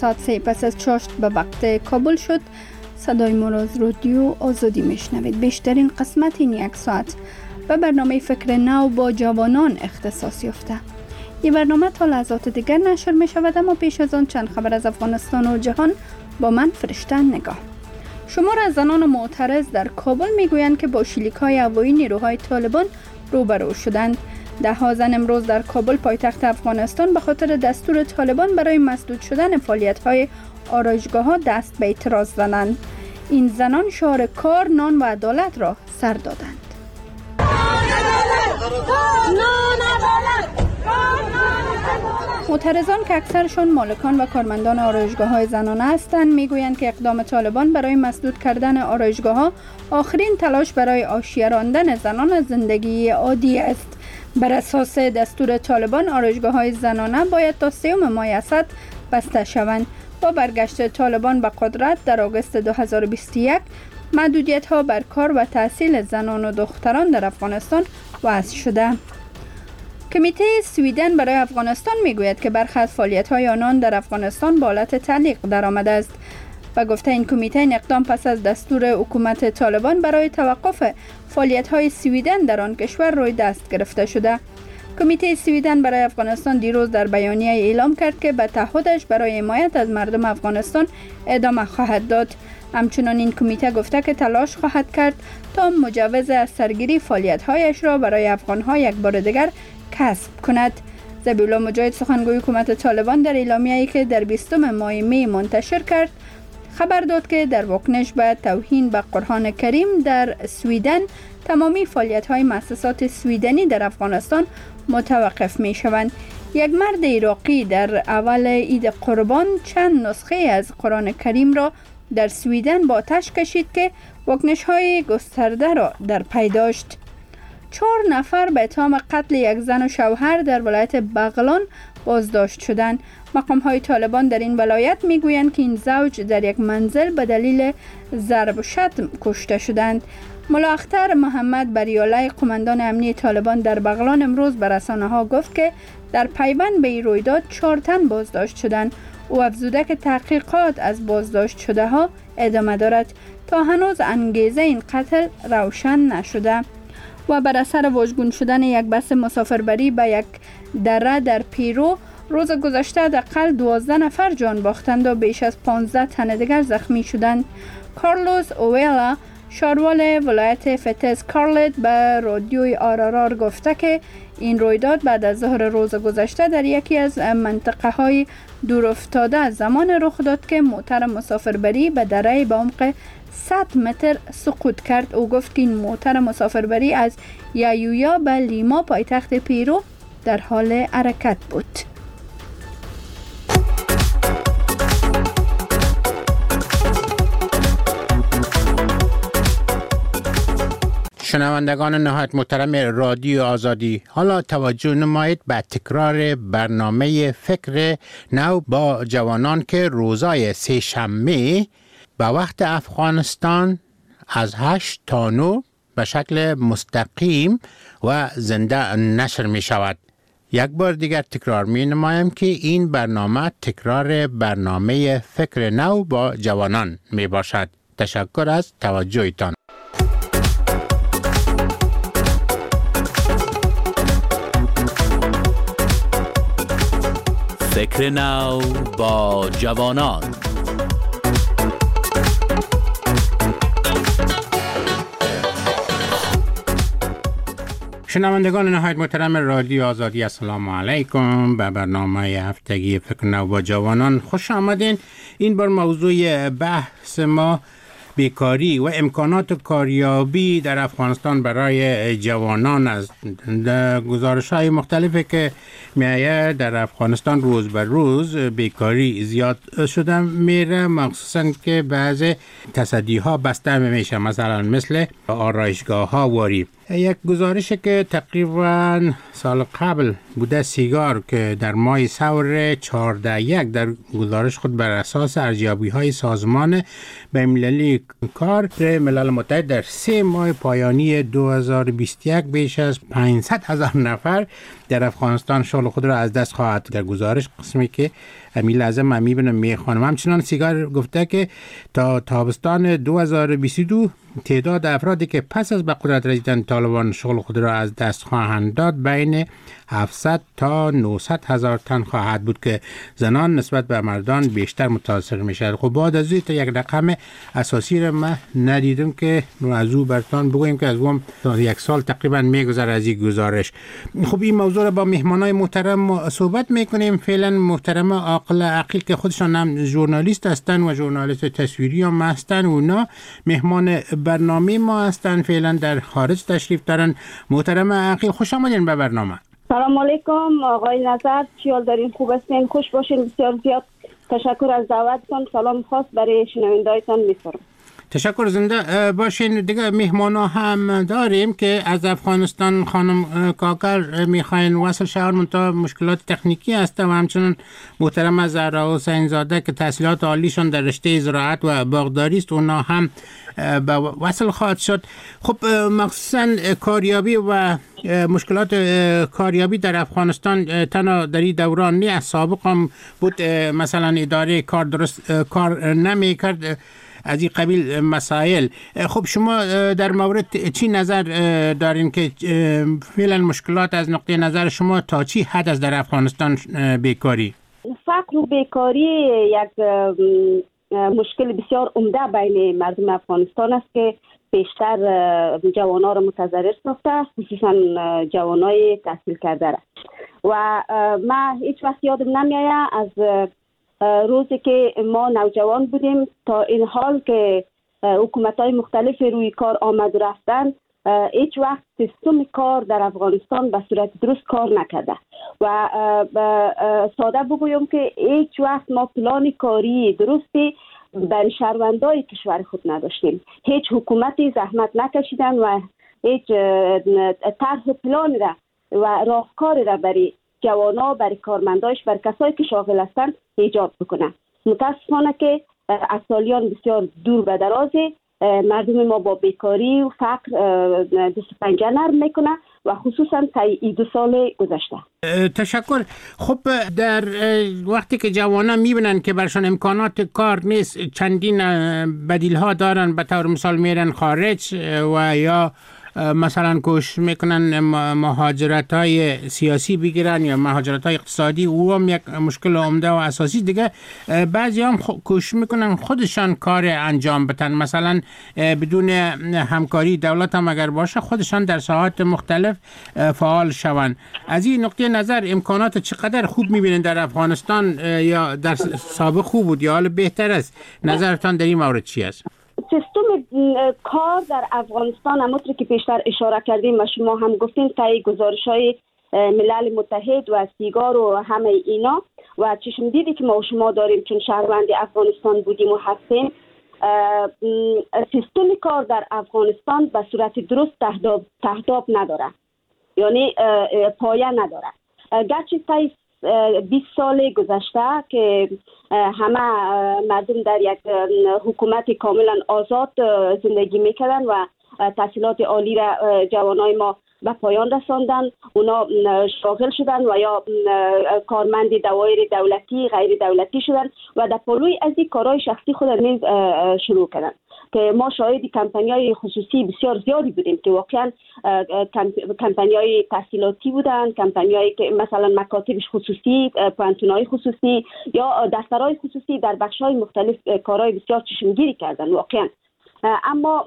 ساعت 3 پس از چاشت به وقت کابل شد. صدای ما را از رادیو آزادی میشنوید. بیشترین قسمت این یک ساعت به برنامه فکر نو با جوانان اختصاص یافته. این برنامه تا لحظات دیگر نشر می شود، اما پیش از آن چند خبر از افغانستان و جهان با من فرشته نگاه. شمار از زنان معترض در کابل میگویند که با شلیک‌های هوایی نیروهای طالبان روبرو شدند. ده ها زن امروز در کابل پایتخت افغانستان به خاطر دستور طالبان برای مسدود شدن فعالیت‌های آرایشگاه‌ها دست به اعتراض زدند. این زنان شعار کار، نان و عدالت را سر دادند. معترضان که اکثرشان مالکان و کارمندان آرایشگاه‌های زنانه هستند میگویند که اقدام طالبان برای مسدود کردن آرایشگاه‌ها آخرین تلاش برای حاشیه راندن زنان از زندگی عادی است. بر اساس دستور طالبان آرایشگاه‌های زنانه باید تا 3 ماه اسد بسته شوند. با برگشت طالبان به قدرت در آگوست 2021 محدودیت‌ها بر کار و تحصیل زنان و دختران در افغانستان وضع شده. کمیته سویدن برای افغانستان میگوید که برخی از فعالیت‌های آنان در افغانستان به حالت تعلیق درآمده است. به گفته این کمیته، این اقدام پس از دستور حکومت طالبان برای توقف فعالیت‌های سویدن در آن کشور روی دست گرفته شده. کمیته سویدن برای افغانستان دیروز در بیانیه اعلام کرد که به تعهدش برای حمایت از مردم افغانستان ادامه خواهد داد. همچنان این کمیته گفته که تلاش خواهد کرد تا مجوز از سرگیری فعالیت‌هایش را برای افغان‌ها یک بار دیگر کسب کند. ذبیح الله مجاهد، سخنگوی حکومت طالبان، در اعلامیه‌ای که در 20 ماه می منتشر کرد خبر داد که در واکنش به توهین به قرآن کریم در سویدن تمامی فعالیت‌های مؤسسات سویدنی در افغانستان متوقف می‌شوند. یک مرد عراقی در اول عید قربان چند نسخه از قرآن کریم را در سویدن با آتش کشید که واکنش‌های گسترده را در پی داشت. 4 نفر به اتهام قتل یک زن و شوهر در ولایت بغلان بازداشت شدند. مقام‌های طالبان در این ولایت میگویند که این زوج در یک منزل به دلیل ضرب و شتم کشته شدند. ملا اختر محمد بریالای، قماندان امنی طالبان در بغلان، امروز به رسانه‌ها گفت که در پیوند به این رویداد 4 تن بازداشت شدند. او افزوده که تحقیقات از بازداشت شده ها ادامه دارد. تا هنوز انگیزه این قتل روشن نشده. و بر اثر واژگون شدن یک بس مسافربری به یک دره در پیرو روز گذشته حداقل 12 نفر جان باختند و بیش از 15 تن دیگر زخمی شدند. کارلوس اویلا، شاروال ولایت فتس کارلت، به رادیوی آرارار گفته که این رویداد بعد از ظهر روز گذشته در یکی از منطقه های دور افتاده از زمان رخ داد که موتر مسافربری به دره به عمق 100 متر سقوط کرد. او گفت که این موتر مسافربری از یایویا به لیما، پایتخت پیرو، در حال حرکت بود. شنوندگان نهایت محترم رادیو آزادی، حالا توجه نمایید به تکرار برنامه فکر نو با جوانان که روزای 3 شنبه به وقت افغانستان از 8 تا 9 به شکل مستقیم و زنده نشر می شود. یک بار دیگر تکرار می نمایم که این برنامه تکرار برنامه فکر نو با جوانان می باشد. تشکر از توجهتان. فکر نو با جوانان. شنوندگان نهایت محترم رادیو آزادی، السلام علیکم. به برنامه هفتگی فکر نو با جوانان خوش آمدین. این بار موضوع بحث ما بیکاری و امکانات کاریابی در افغانستان برای جوانان است. گزارش‌های مختلفی که می‌آید در افغانستان روز به روز بیکاری زیاد شده میره، مخصوصا که بعضی تصدی‌ها بسته میشه، مثلا مثل آرایشگاه‌ها واری. یک گزارشی که تقریبا سال قبل بوده، سیگار، که در ماه ثور 14/1 در گزارش خود بر اساس ارزیابی‌های سازمان بین‌المللی کار ملل متحد در 3 ماه پایانی 2021 بیش از 500,000 نفر در افغانستان شغل خود را از دست خواهد. در گزارش قسمی که همین لحظه من میبینم میخوانم. همچنان سیگار گفته که تا تابستان 2022 تعداد افرادی که پس از به قدرت رسیدن طالبان شغل خود را از دست خواهند داد بین 700 تا 900 هزار تن خواهد بود که زنان نسبت به مردان بیشتر متاثر میشد. خب بعد از این تا یک رقم اساسی را من ندیدم که از او برتان بگویم که از اون تا یک سال تقریبا میگذره از این گزارش. خب این موضوع را با مهمانای محترم صحبت میکنیم. فعلا محترم عاقل عقیل که خودشان هم ژورنالیست هستن و ژورنالیست تصویری هم هستن، اونا مهمان برنامه ما هستن، فعلا در خارج تشریف دارن. محترم عقیل خوش آمدین به برنامه. سلام علیکم آقای نظر، چیال دارین؟ خوب هستین؟ خوش باشین. بسیار زیاد تشکر از دعوتتون. سلام خاص برای شنوندایتان می‌فرستم. تشکر، زنده باشین. دیگه مهمانا هم داریم که از افغانستان خانم کاکر میخواین وصل شهر منتها مشکلات تکنیکی هست و همچنین محترم زهرا حسین زاده که تحصیلات عالیشان در رشته زراعت و باغداری است، اونا هم به وصل خواهد شد. خب مخصوصا کاریابی و مشکلات کاریابی در افغانستان تنها در این دوران نه، از سابق هم بود مثلا اداره کار درست کار نمی کرد، از این قبیل مسائل. خب شما در مورد چی نظر دارین که فعلا مشکلات از نقطه نظر شما تا چی حد است در افغانستان بیکاری؟ فقر و بیکاری یک مشکل بسیار عمده بین مردم افغانستان است که بیشتر جوانان را متضرر ساخته، خصوصا جوانای تحصیل کرده را. و من هیچ وقت یادم نمیآید از روزی که ما نوجوان بودیم تا این حال که حکومت‌های مختلف روی کار آمد و رفتن، هیچ وقت سیستم کار در افغانستان به صورت درست کار نکرده و ساده بگویم که هیچ وقت ما پلان کاری درستی برای شهروندای کشور خود نداشتیم. هیچ حکومتی زحمت نکشیدن و هیچ طرح پلان را و راهکار را برای جوانا، برای کارمندایش، برای کسایی که شاغل هستند ایجاد بکنه. متاسفانه که از سالیان بسیار دور به درازی مردم ما با بیکاری و فقر دست پنجه نرم میکنه و خصوصا تا این 2 سال گذشته. تشکر. خب در وقتی که جوانان میبینن که برشان امکانات کار نیست، چندین بدیل ها دارن، به طور مثال میرن خارج و یا مثلا کوشش میکنن مهاجرت های سیاسی بگیرن یا مهاجرت های اقتصادی، او هم یک مشکل عمده و اساسی. دیگه بعضی هم کوشش میکنن خودشان کار انجام بدن، مثلا بدون همکاری دولت هم اگر باشه خودشان در ساحات مختلف فعال شوند. از این نقطه نظر امکانات چقدر خوب میبینن در افغانستان، یا در سابق خوب بود یا حال بهتر است؟ نظرتان در این مورد چی است؟ سیستم کار در افغانستان همونطور که پیشتر اشاره کردیم و شما هم گفتین طی گزارش‌های ملل متحد و سیگار و همه اینا و چشم دیدی که ما و شما داریم چون شهروند افغانستان بودیم و هستیم، سیستم کار در افغانستان به صورت درست تهداب نداره، یعنی پایه نداره. گرچه طی 20 سال گذشته که همه مردم در یک حکومت کاملا آزاد زندگی میکردن و تحصیلات عالی را جوانای ما به پایان رساندن، اونا شاغل شدن و یا کارمند دوایر دولتی غیر دولتی شدن و در پلوی از این کارهای شخصی خود نیز شروع کردن که ما شاهد کمپانی‌های خصوصی بسیار زیادی بودیم که واقعا کمپانی‌های تحصیلاتی بودن، کمپانی‌هایی که مثلا مکاتبش خصوصی، پانتون‌های خصوصی یا دفترهای خصوصی در بخش‌های مختلف کارهای بسیار چشمگیری کردن واقعا. اما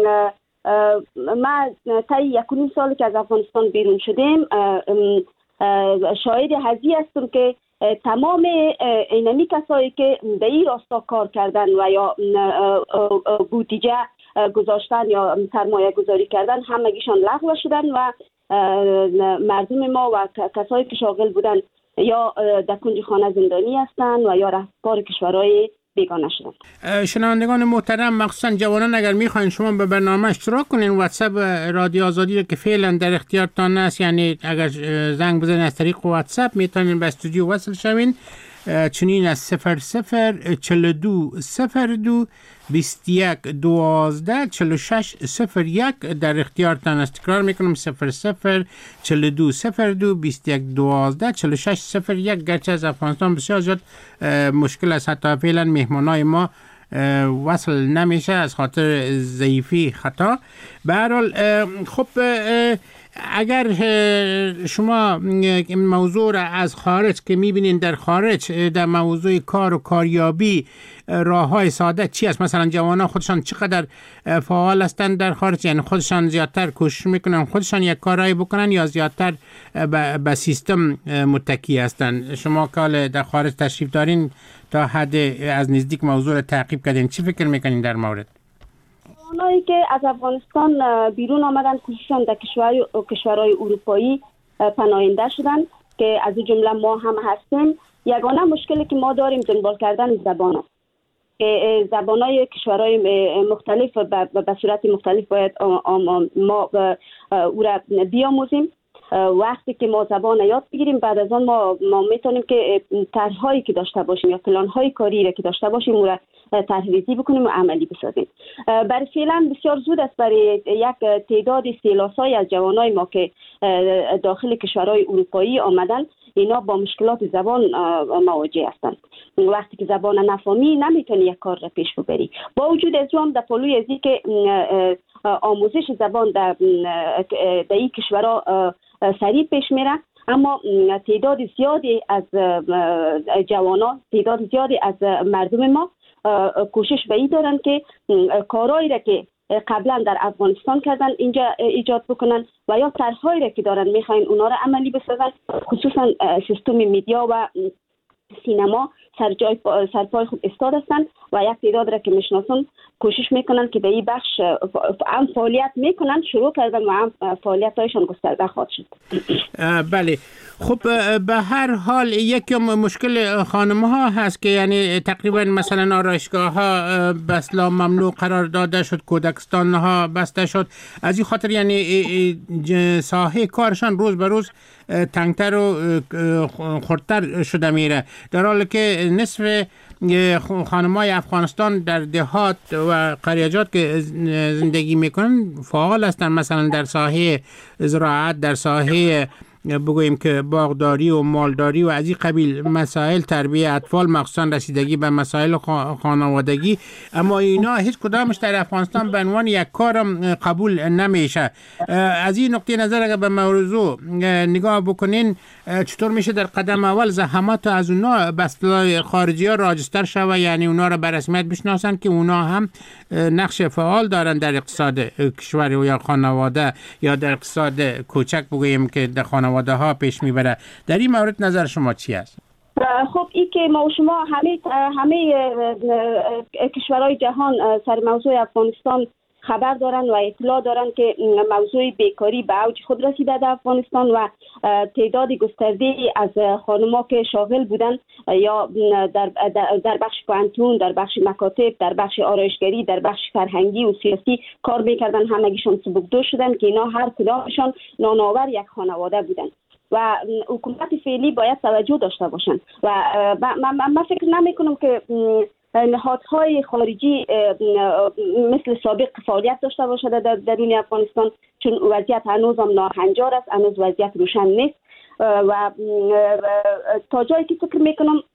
ما طی 1.5 سالی که از افغانستان بیرون شدیم شاهد هزی هستم که تمام اینمی کسایی که در این راستا کار کردن و یا بودجه گذاشتن یا سرمایه گذاری کردن همگیشان لغو شدن و مردم ما و کسایی که شاغل بودن یا در کنج خانه زندانی هستن و یا رهبر کشورهای بیگانه شدن. شنوندگان محترم، مخصوصا جوانان اگر میخواین شما به برنامه اشتراک کنین، واتساپ رادیو آزادی رو که فعلا در اختیارتان است، یعنی اگر زنگ بزنین از طریق واتساپ میتونین به استودیو وصل شوین چنین از 004202 2112 4601 در اختیارتان است. تکرار میکنم 004202 2112 4601. گرچه از افغانستان بسیار زیاد مشکل است، حتی فعلا مهمانای ما وصل نمیشه از خاطر ضعیفی خطا. به هر حال خب اگر شما موضوع را از خارج که میبینین در خارج در موضوع کار و کاریابی راه‌های ساده چی است؟ مثلا جوانان خودشان چقدر فعال هستند در خارج، یعنی خودشان زیادتر کوشش میکنن خودشان یک کارایی بکنن یا زیادتر به سیستم متکی هستند؟ شما که در خارج تشریف دارین تا حد از نزدیک موضوع را تعقیب کردین، چی فکر میکنین در مورد؟ اونایی که از افغانستان بیرون آمدن خصوصا در کشورهای اروپایی پناهنده شدن که از جمله ما هم هستیم، یگانه مشکلی که ما داریم دنبال کردن زبان است که زبانهای کشورهای مختلف به صورت مختلف باید ما او را بیاموزیم. وقتی که ما زبان یاد بگیریم بعد از آن ما میتونیم که طرح‌هایی که داشته باشیم یا پلان‌های کاری را که داشته باشیم او را طرح‌ریزی بکنیم و عملی بسازیم. برای فعلا بسیار زود است برای یک تعداد سیلاسای از جوانای ما که داخل کشورهای اروپایی آمدن اینا با مشکلات زبان مواجه هستند. وقتی که زبان نفهمی نمیتونی یک کار را پیش ببری. با وجود از اون در پلوی ازی که آموزش زبان در این کشورها سریع پیش میره، اما تعداد زیادی از جوانان، تعداد زیادی از مردم ما کوشش به این دارن که کارهایی را که قبلا در افغانستان کردن اینجا ایجاد بکنن و یا طرحهایی را که دارن میخواین اونا را عملی بسازن. خصوصا سیستم میدیا و سینما سرپای خود استاد هستند و یک تعداد را که میشناسن کوشش میکنن که به این بخش هم فعالیت میکنن، شروع کردن و هم فعالیت هایشان گسترده خواهد شد. بله خب به هر حال یک مشکل خانم ها هست که یعنی تقریبا مثلا آرایشگاه ها به اصطلاح ممنوع قرار داده شد، کودکستان ها بسته شد، از این خاطر یعنی ساحه کارشان روز به روز تنگتر و خردتر شده میره، در حالی که نصف خانمای افغانستان در دهات و قریجات که زندگی میکنن فعال هستن، مثلا در ساحه زراعت، در ساحه بگوییم که باغداری و مالداری و از این قبیل مسائل، تربیت اطفال، مخصوصا رسیدگی به مسائل خانوادگی. اما اینا هیچ کدامش در افغانستان به عنوان یک کارم قبول نمیشه. از این نقطه نظر اگر به موضوع نگاه بکنین چطور میشه در قدم اول زحمات از اونا به اصطلاح خارجی ها راجستر شوه، یعنی اونا را به رسمیت بشناسن که اونا هم نقش فعال دارن در اقتصاد کشور یا خانواده یا در اقتصاد کوچک بگوییم که در خانواده ها پیش میبره. در این مورد نظر شما چی است؟ خب این که ما و شما همه کشورهای جهان سر موضوع افغانستان خبر دارن و اطلاع دارن که موضوع بیکاری به اوج خود رسیده در افغانستان و تعداد گسترده از خانم‌ها که شاغل بودن یا در بخش پانتون، در بخش مکاتب، در بخش آرایشگری، در بخش فرهنگی و سیاسی کار میکردن، همگیشون سبکدوش شدن که اینا هر کدامشان نانآور یک خانواده بودن و حکومت فعلی باید توجه داشته باشن و من فکر نمی کنم که نهادهای خارجی مثل سابق فعالیت داشته باشد در درون افغانستان، چون وضعیت هنوز هم ناهنجار است، هنوز وضعیت روشن نیست و تا جایی که فکر میکنم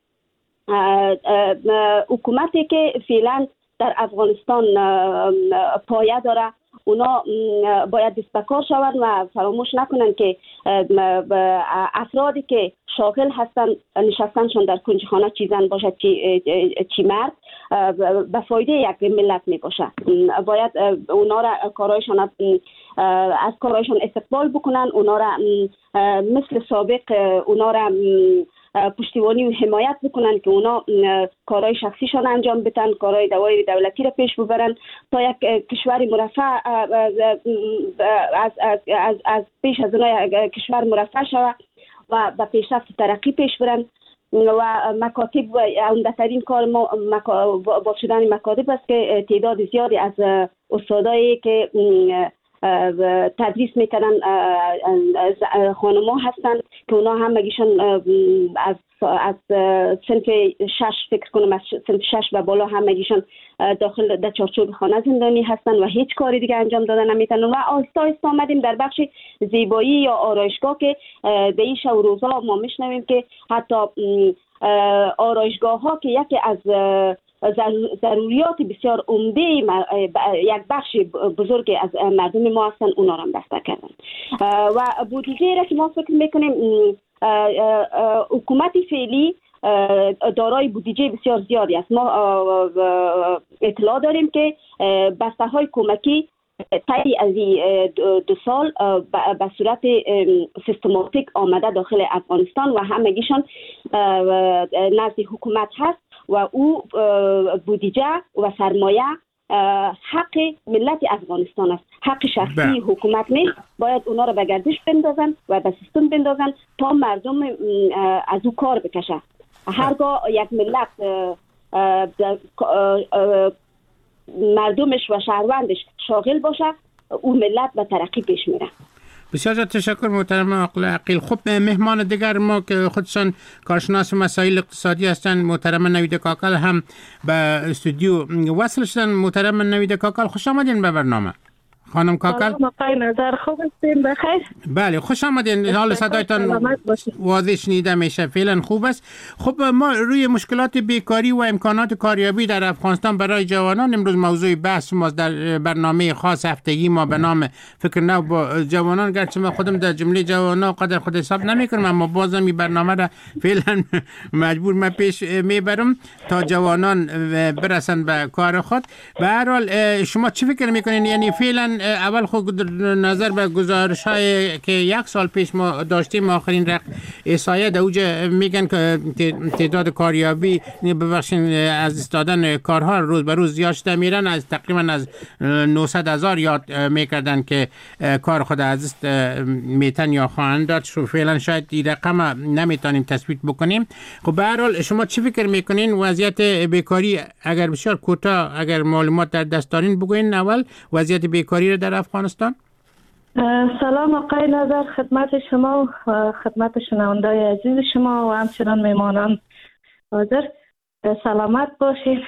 حکومتی که فعلا در افغانستان پایه داره اونا باید دست به کار شوند و فراموش نکنن که افرادی که شاغل هستن نشستنشون در کنجخانه چی زن باشد چی مرد به فایده یک ملت می باشه. باید اونا را از کارایشان استقبال بکنن، اونا را مثل سابق اونا را پشتیبانی و حمایت بکنن که اونا کارهای شخصیشان انجام بدن، کارهای دوای دولتی را پیش ببرن تا یک کشور مرفه از پیش از اونا کشور مرفه شود و به پیشرفت ترقی پیش برن. و مکاتب و عمده‌ترین کار ما با شدن مکاتب است که تعداد زیادی از استادایی که تدریس میکنن خانم ها هستند که اونا همگیشون از صنف 6 فکر کنم از صنف 6 و بالا همگیشون داخل در چارچوب خانه زندانی هستن و هیچ کاری دیگه انجام دادن نمیتونن و آهسته آهسته آمدیم در بخش زیبایی یا آرایشگاه که در این شب و روزها ما میشنویم که حتی آرایشگاه ها که یکی از ضروریات بسیار عمده یک بخش بزرگی از مردم ما هستن اونا را بسته کردن و بودجه را که ما فکر میکنیم حکومت فعلی دارای بودجه بسیار زیادی است. ما اطلاع داریم که بسته های کمکی طی از 2 سال به صورت سیستماتیک آمده داخل افغانستان و همگیشان نزد حکومت هست و او بودجه و سرمایه حق ملت افغانستان است، حق شخصی حکومت نیست. باید اونا را به گردش بندازن و به سیستم بندازن تا مردم از او کار بکشه. هرگاه یک ملت مردمش و شهروندش شاغل باشه او ملت به ترقی پیش میره. بسیار تشکر محترم آقای عقیل. خب مهمان دیگر ما که خودشان کارشناس مسائل اقتصادی هستند محترم نوید کاکل هم به استودیو وصل شدن. محترم نوید کاکل خوش آمدین به برنامه. خانم کاکل مقای نظر خوب هستین بخیر؟ بله خوش آمدین. حال صدایتان واضح شنیده میشه، فعلا خوب است. خب ما روی مشکلات بیکاری و امکانات کاریابی در افغانستان برای جوانان امروز موضوع بحث ما در برنامه خاص هفتگی ما به نام فکر نو با جوانان، گرچه ما خودم در جمله جوانان قدر خود حساب نمیکنم اما بازم این برنامه را فعلا مجبور من پیش میبرم تا جوانان برسن به کار خود. به هر حال شما چی فکر میکنین؟ یعنی فعلا اول خود نظر به گزارش های که 1 سال پیش ما داشتیم آخرین احصایه در اوج میگن که تعداد کاریابی ببخشید از استادن کارها روز به روز زیاد شده میرن، از تقریبا از 900,000 یاد میکردن که کار خود از است میتن یا خواهند داد. فعلا شاید این رقم نمیتونیم تثبیت بکنیم. خب به هر حال شما چی فکر میکنین وضعیت بیکاری؟ اگر بسیار کوتاه اگر معلومات در دست دارین بگوین اول وضعیت بیکاری در افغانستان. سلام آقای نظر خدمت شما و خدمت شنوندای عزیز شما و همچنان میمانان حاضر. سلامت باشید.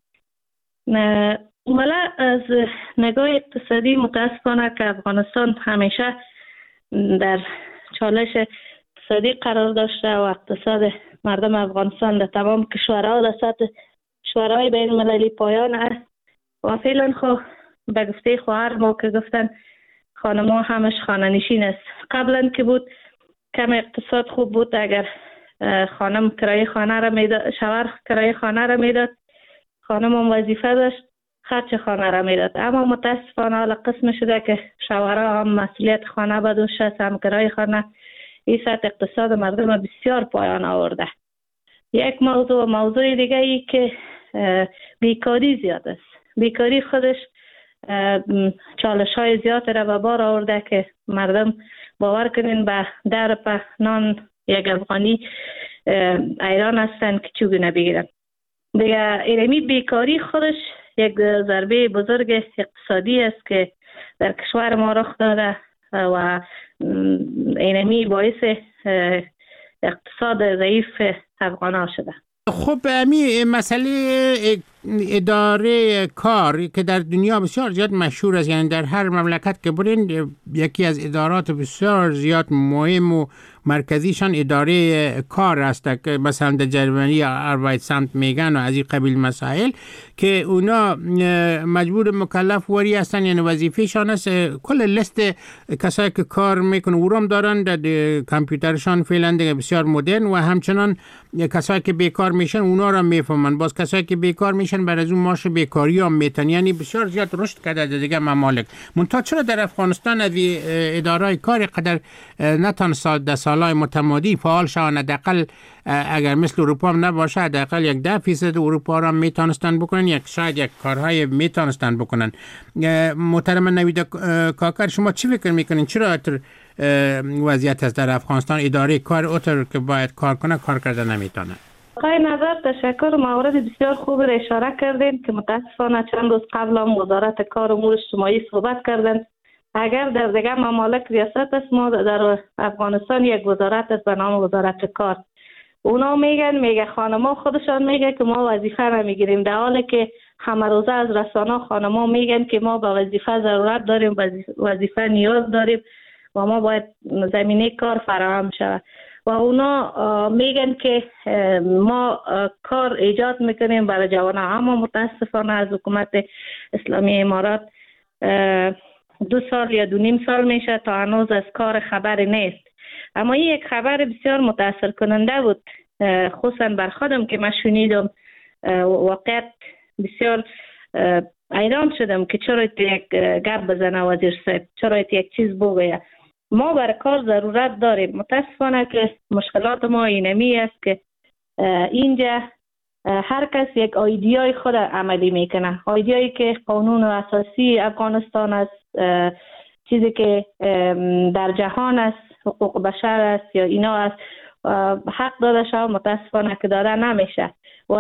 اولا از نگاه اقتصادی متاسفانه که افغانستان همیشه در چالش اقتصادی قرار داشته و اقتصاد مردم افغانستان در تمام کشورها در سطح شورای بین المللی پایان است و فعلا خب به گفته خواهر ما که گفتن خانم ها همش خانه نشین است. قبلا که بود کم اقتصاد خوب بود، اگر خانم کرایه خانه را میداد، شوهر کرایه خانه را میداد، خانم هم وظیفه داشت خرج خانه را میداد. اما متاسفانه حالا قسم شده که شوهرها هم مسئولیت خانه بدوش است، هم کرایه خانه. این سطح اقتصاد مردم بسیار پایان آورده. یک موضوع دیگه ای که بیکاری زیاد است. بیکاری خودش چالش های زیاد را به بار آورده که مردم باور کنین به در په نان یک افغانی ایران هستن که چوگونه بگیرن. دیگه ایرمی بیکاری خودش یک ضربه بزرگ اقتصادی است که در کشور ما رخ داده و ایرمی باعث اقتصاد ضعیف افغان شده. خب امی مسئله اداره کار که در دنیا بسیار زیاد مشهور است، یعنی در هر مملکت که برین یکی از ادارات بسیار زیاد مهم و مرکزیشان اداره کار است که مثلا در جرمنی آربایتسامت میگن و از این قبیل مسائل که اونا مجبور مکلف وری هستن، یعنی وظیفهشان است کل لیست کسایی که کار میکنن اورام دارن در کامپیوترشان فعلا دیگه بسیار مدرن و همچنان کسایی که بیکار میشن اونا را میفهمن، باز کسایی که بیکار میشن بر از اون معاش بیکاری هم میتن، یعنی بسیار زیاد رشد کرده دیگه ممالک. منتها چرا در افغانستان از اداره کار قدر نتونست در سالهای متمادی فعال شوند؟ حداقل اگر مثل اروپا هم نباشه حداقل 10% اروپا را میتونستن بکنن، شاید یک کارهای میتونستن بکنن. محترم نوید کاکل شما چی فکر میکنین چرا وضعیت است در افغانستان اداره کار اوتر که باید کار کنه کار کرده نمیتونه؟ آقای نظر تشکر. مورد بسیار خوب را اشاره کردین که متاسفانه چند روز قبل هم وزارت کار و امور اجتماعی صحبت کردن اگر در دیگه ممالک ریاست است، ما در افغانستان یک وزارت است به نام وزارت کار. اونا میگه خانما خودشان میگه که ما وظیفه نمیگیریم، در حالی که همه روزه از رسانه خانما میگن که ما به وظیفه ضرورت داریم، وظیفه نیاز داریم و ما باید زمینه کار فراهم شود. و اونا میگن که ما کار ایجاد میکنیم برای جوانان، اما متاسفانه از حکومت اسلامی امارات 2 سال یا 2.5 سال میشه تا هنوز از کار خبری نیست. اما این یک خبر بسیار متاثر کننده بود، خصوصا بر خودم که من شنیدم. واقعا بسیار حیران شدم که چرا یک گپ بزنه وزیر صاحب، چرا یک چیز بگویه. ما برای کار ضرورت داریم. متاسفانه که مشکلات ما اینمی است که اینجا هر کس یک ایدئای خود عملی میکنه، ایدئایی که قانون اساسی افغانستان است، چیزی که در جهان است، حقوق بشر است یا اینا است، حق داده شد. متاسفانه که داده نمیشه و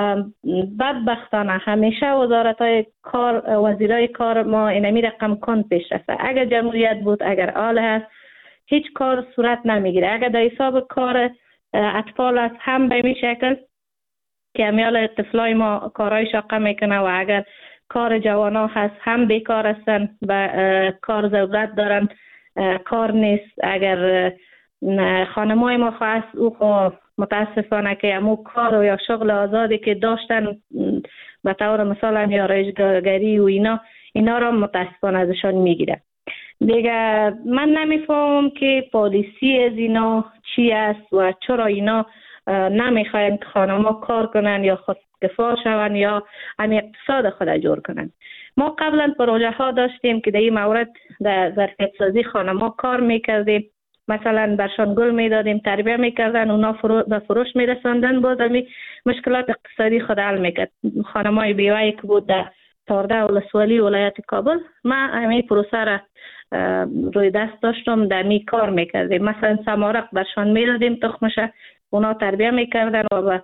بدبختانه همیشه وزارت‌های کار، وزیرای کار ما اینمی رقم کند پیش رفته. اگر جمهوریت بود، اگر آله هست، هیچ کار صورت نمیگیره. اگر در حساب کار اطفال است هم به این شکل که امیال طفلای ما کارهای شاقه میکنه و اگر کار جوانا هست هم بیکار هستن و کار ضرورت دارن، کار نیست. اگر خانمای ما خواست او متاسفانه که امو کار یا شغل آزادی که داشتن به طور مثلا یا آرایشگری و اینا را متاسفانه ازشان میگیره. دیگه من نمیفهمم که پالیسی از اینا چی است و چرا اینا نمیخواین که خانم‌ها کار کنن یا خودکفا شون یا هم اقتصاد خود جور کنن. ما قبلا پروژه ها داشتیم که در این مورد در ظرفیت سازی خانم‌ها کار میکردیم، مثلا برشان گل میدادیم، تربیه میکردن، اونا به فروش میرساندن، باز همی مشکلات اقتصادی خود حل میکرد. خانمای بیوه‌ای که بود در 14 ولسوالی ولایت کابل، ما همین پروسه را روی دست داشتم، در می کار میکردیم. مثلا سمارق برشان میدادیم تخمش، اونا تربیه میکردن و به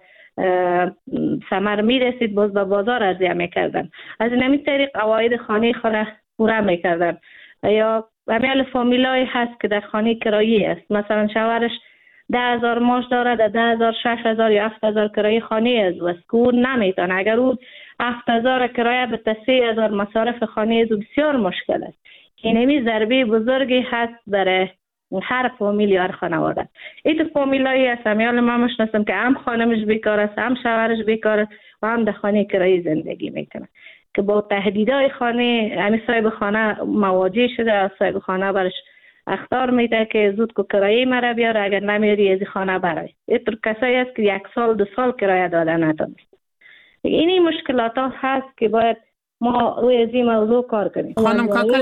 ثمر میرسید، باز به بازار عرضه میکردن. از این طریق عواید خانه خود پورا میکردن. یا همین فامیلای هست که در خانه کرایی است، مثلا شوهرش 10,000 معاش داره، در 10,000 6,000 یا 7,000 کرایه خانه از و اسکور نمیتونه. اگر او 7,000 کرایه به 3,000 مصارف خانه از بسیار مشکل است. اینمی ضربه بزرگی هست برای هر فامیل یا هر خانواده. این تو فامیلایی است همیال ما مشناسم که هم خانمش بیکار است، هم شوهرش بیکار است و هم در خانه کرایی زندگی میکنه که با تهدیدهای خانه همین صاحب خانه مواجه شده. صاحب خانه برش اخطار میده که زود کو کرایه مرا بیار، اگر نمیاری از خانه برای. اینطور کسایی است که 1 سال 2 سال کرایه داده نتونست. این مشکلات ها هست که باید ما روی از این موضوع کار کنیم. خانم کاکل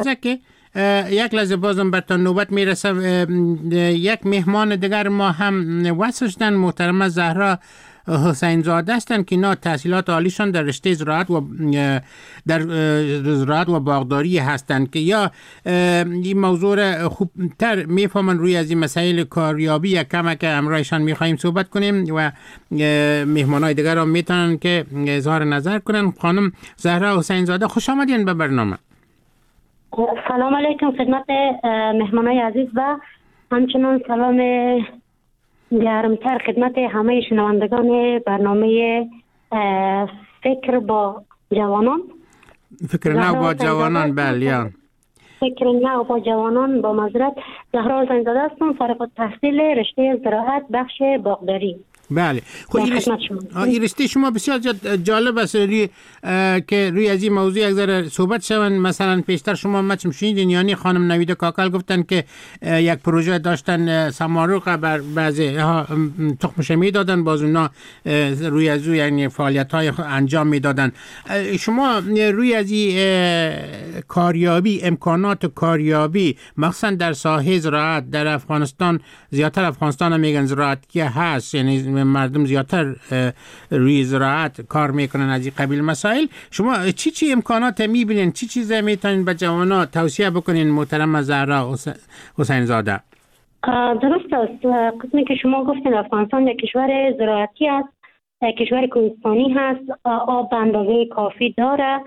یک لحظه بازم برتان نوبت میرسم. یک مهمان دیگر ما هم وصل شدن، محترمه زهرا حسین زاده هستند که اینا تحصیلات عالیشان در رشته زراعت و باغداری هستند که یا این موضوع خوبتر میفهمن روی از این مسائل کاریابی یک کمک امرایشان میخواییم صحبت کنیم و مهمانای دیگر هم میتونن که اظهار نظر کنن. خانم زهرا حسین زاده خوش آمدین به برنامه. سلام علیکم خدمت مهمانای عزیز و همچنان سلام گرمتر خدمت همه شنوندگان برنامه فکر با جوانان. فکر نو با جوانان، بله. فکر نو با جوانان، با معذرت. زهرا حسین زاده هستم، فارغ التحصیل رشته زراعت بخش باغداری. بله. خب این رشته شما بسیار جالب است که روی از این موضوع یک ذره صحبت شون. مثلا پیشتر شما مچم شنیدین یعنی خانم نویده کاکل گفتن که یک پروژه داشتن سمارق بر بعضی ها تخمش میدادن، باز اونا روی از او یعنی فعالیت های انجام میدادن. شما روی از این کاریابی، امکانات کاریابی مخصوصا در ساحه زراعت در افغانستان، زیادتر افغانستان هم میگن زراعتی هست، یعنی مردم زیادتر روی زراعت کار میکنن از این قبیل مسائل، شما چی امکانات میبینین، چی چیزا میتونین به جوانا توصیه بکنین محترم زهرا حسین زاده؟ درست است. قسمی که شما گفتین افغانستان یک کشور زراعتی است، کشور کوهستانی هست، آب به اندازه کافی داره،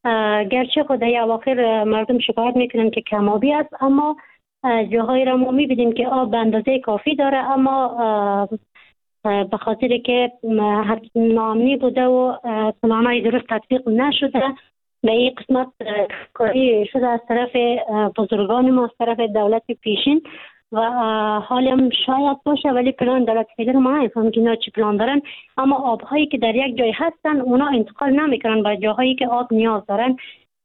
گرچه خود در اواخر مردم شکایت میکنن که کمابی است، اما جاهایی را ما میبینیم که آب به اندازه کافی داره، اما به خاطر که ناامنی بوده و پلان‌های درست تطبیق نشده به این قسمت کاری شده از طرف بزرگان ما، از طرف دولت پیشین و حالی هم شاید باشه، ولی پلان دولت فعلی ما نمیفهمیم که اینا چی پلان دارن. اما آبهایی که در یک جای هستن اونا انتقال نمیکنن به جاهایی که آب نیاز دارن.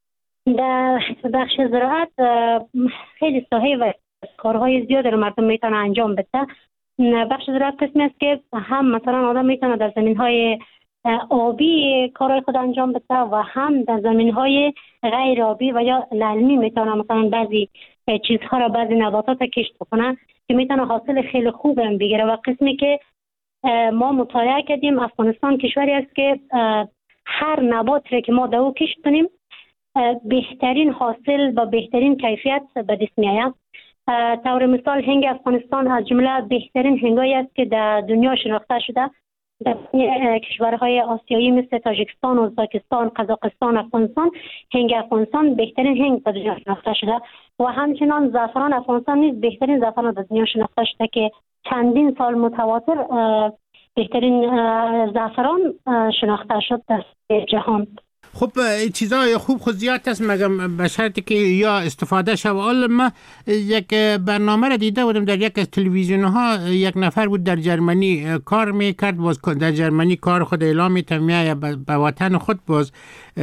در بخش زراعت خیلی ساحه و کارهای زیاد رو مردم میتونن انجام بده. بخش زراعت قسمی است که هم مثلا آدم میتونه در زمینهای آبی کارهای خود انجام بده و هم در زمینهای غیر آبی و یا للمی میتونه مثلا بعضی چیزها را، بعضی نباتات کشت بکنه که میتونه حاصل خیلی خوب هم بگیره. و قسمی که ما مطالعه کردیم، افغانستان کشوری است که هر نبات را که ما در او کشت کنیم بهترین حاصل و بهترین کیفیت به دست میآید. طور مثال هنگ افغانستان از جمله بهترین هنگایی است که در دنیا شناخته شده. در کشورهای آسیایی مثل تاجیکستان، ازبکستان، قزاقستان، افغانستان، هنگ افغانستان بهترین هنگ در دنیا شناخته شده و همچنان زعفران افغانستان نیز بهترین زعفران در دنیا شناخته شده که چندین سال متواتر بهترین زعفران شناخته شد در جهان. خب چیزای خوب خود زیاد است، مگم به شرطی که یا استفاده شود. حالا من یک برنامه را دیده بودم در یک از تلویزیون ها، یک نفر بود در جرمنی کار میکرد، باز در جرمنی کار خود اعلام میتونه به وطن خود، باز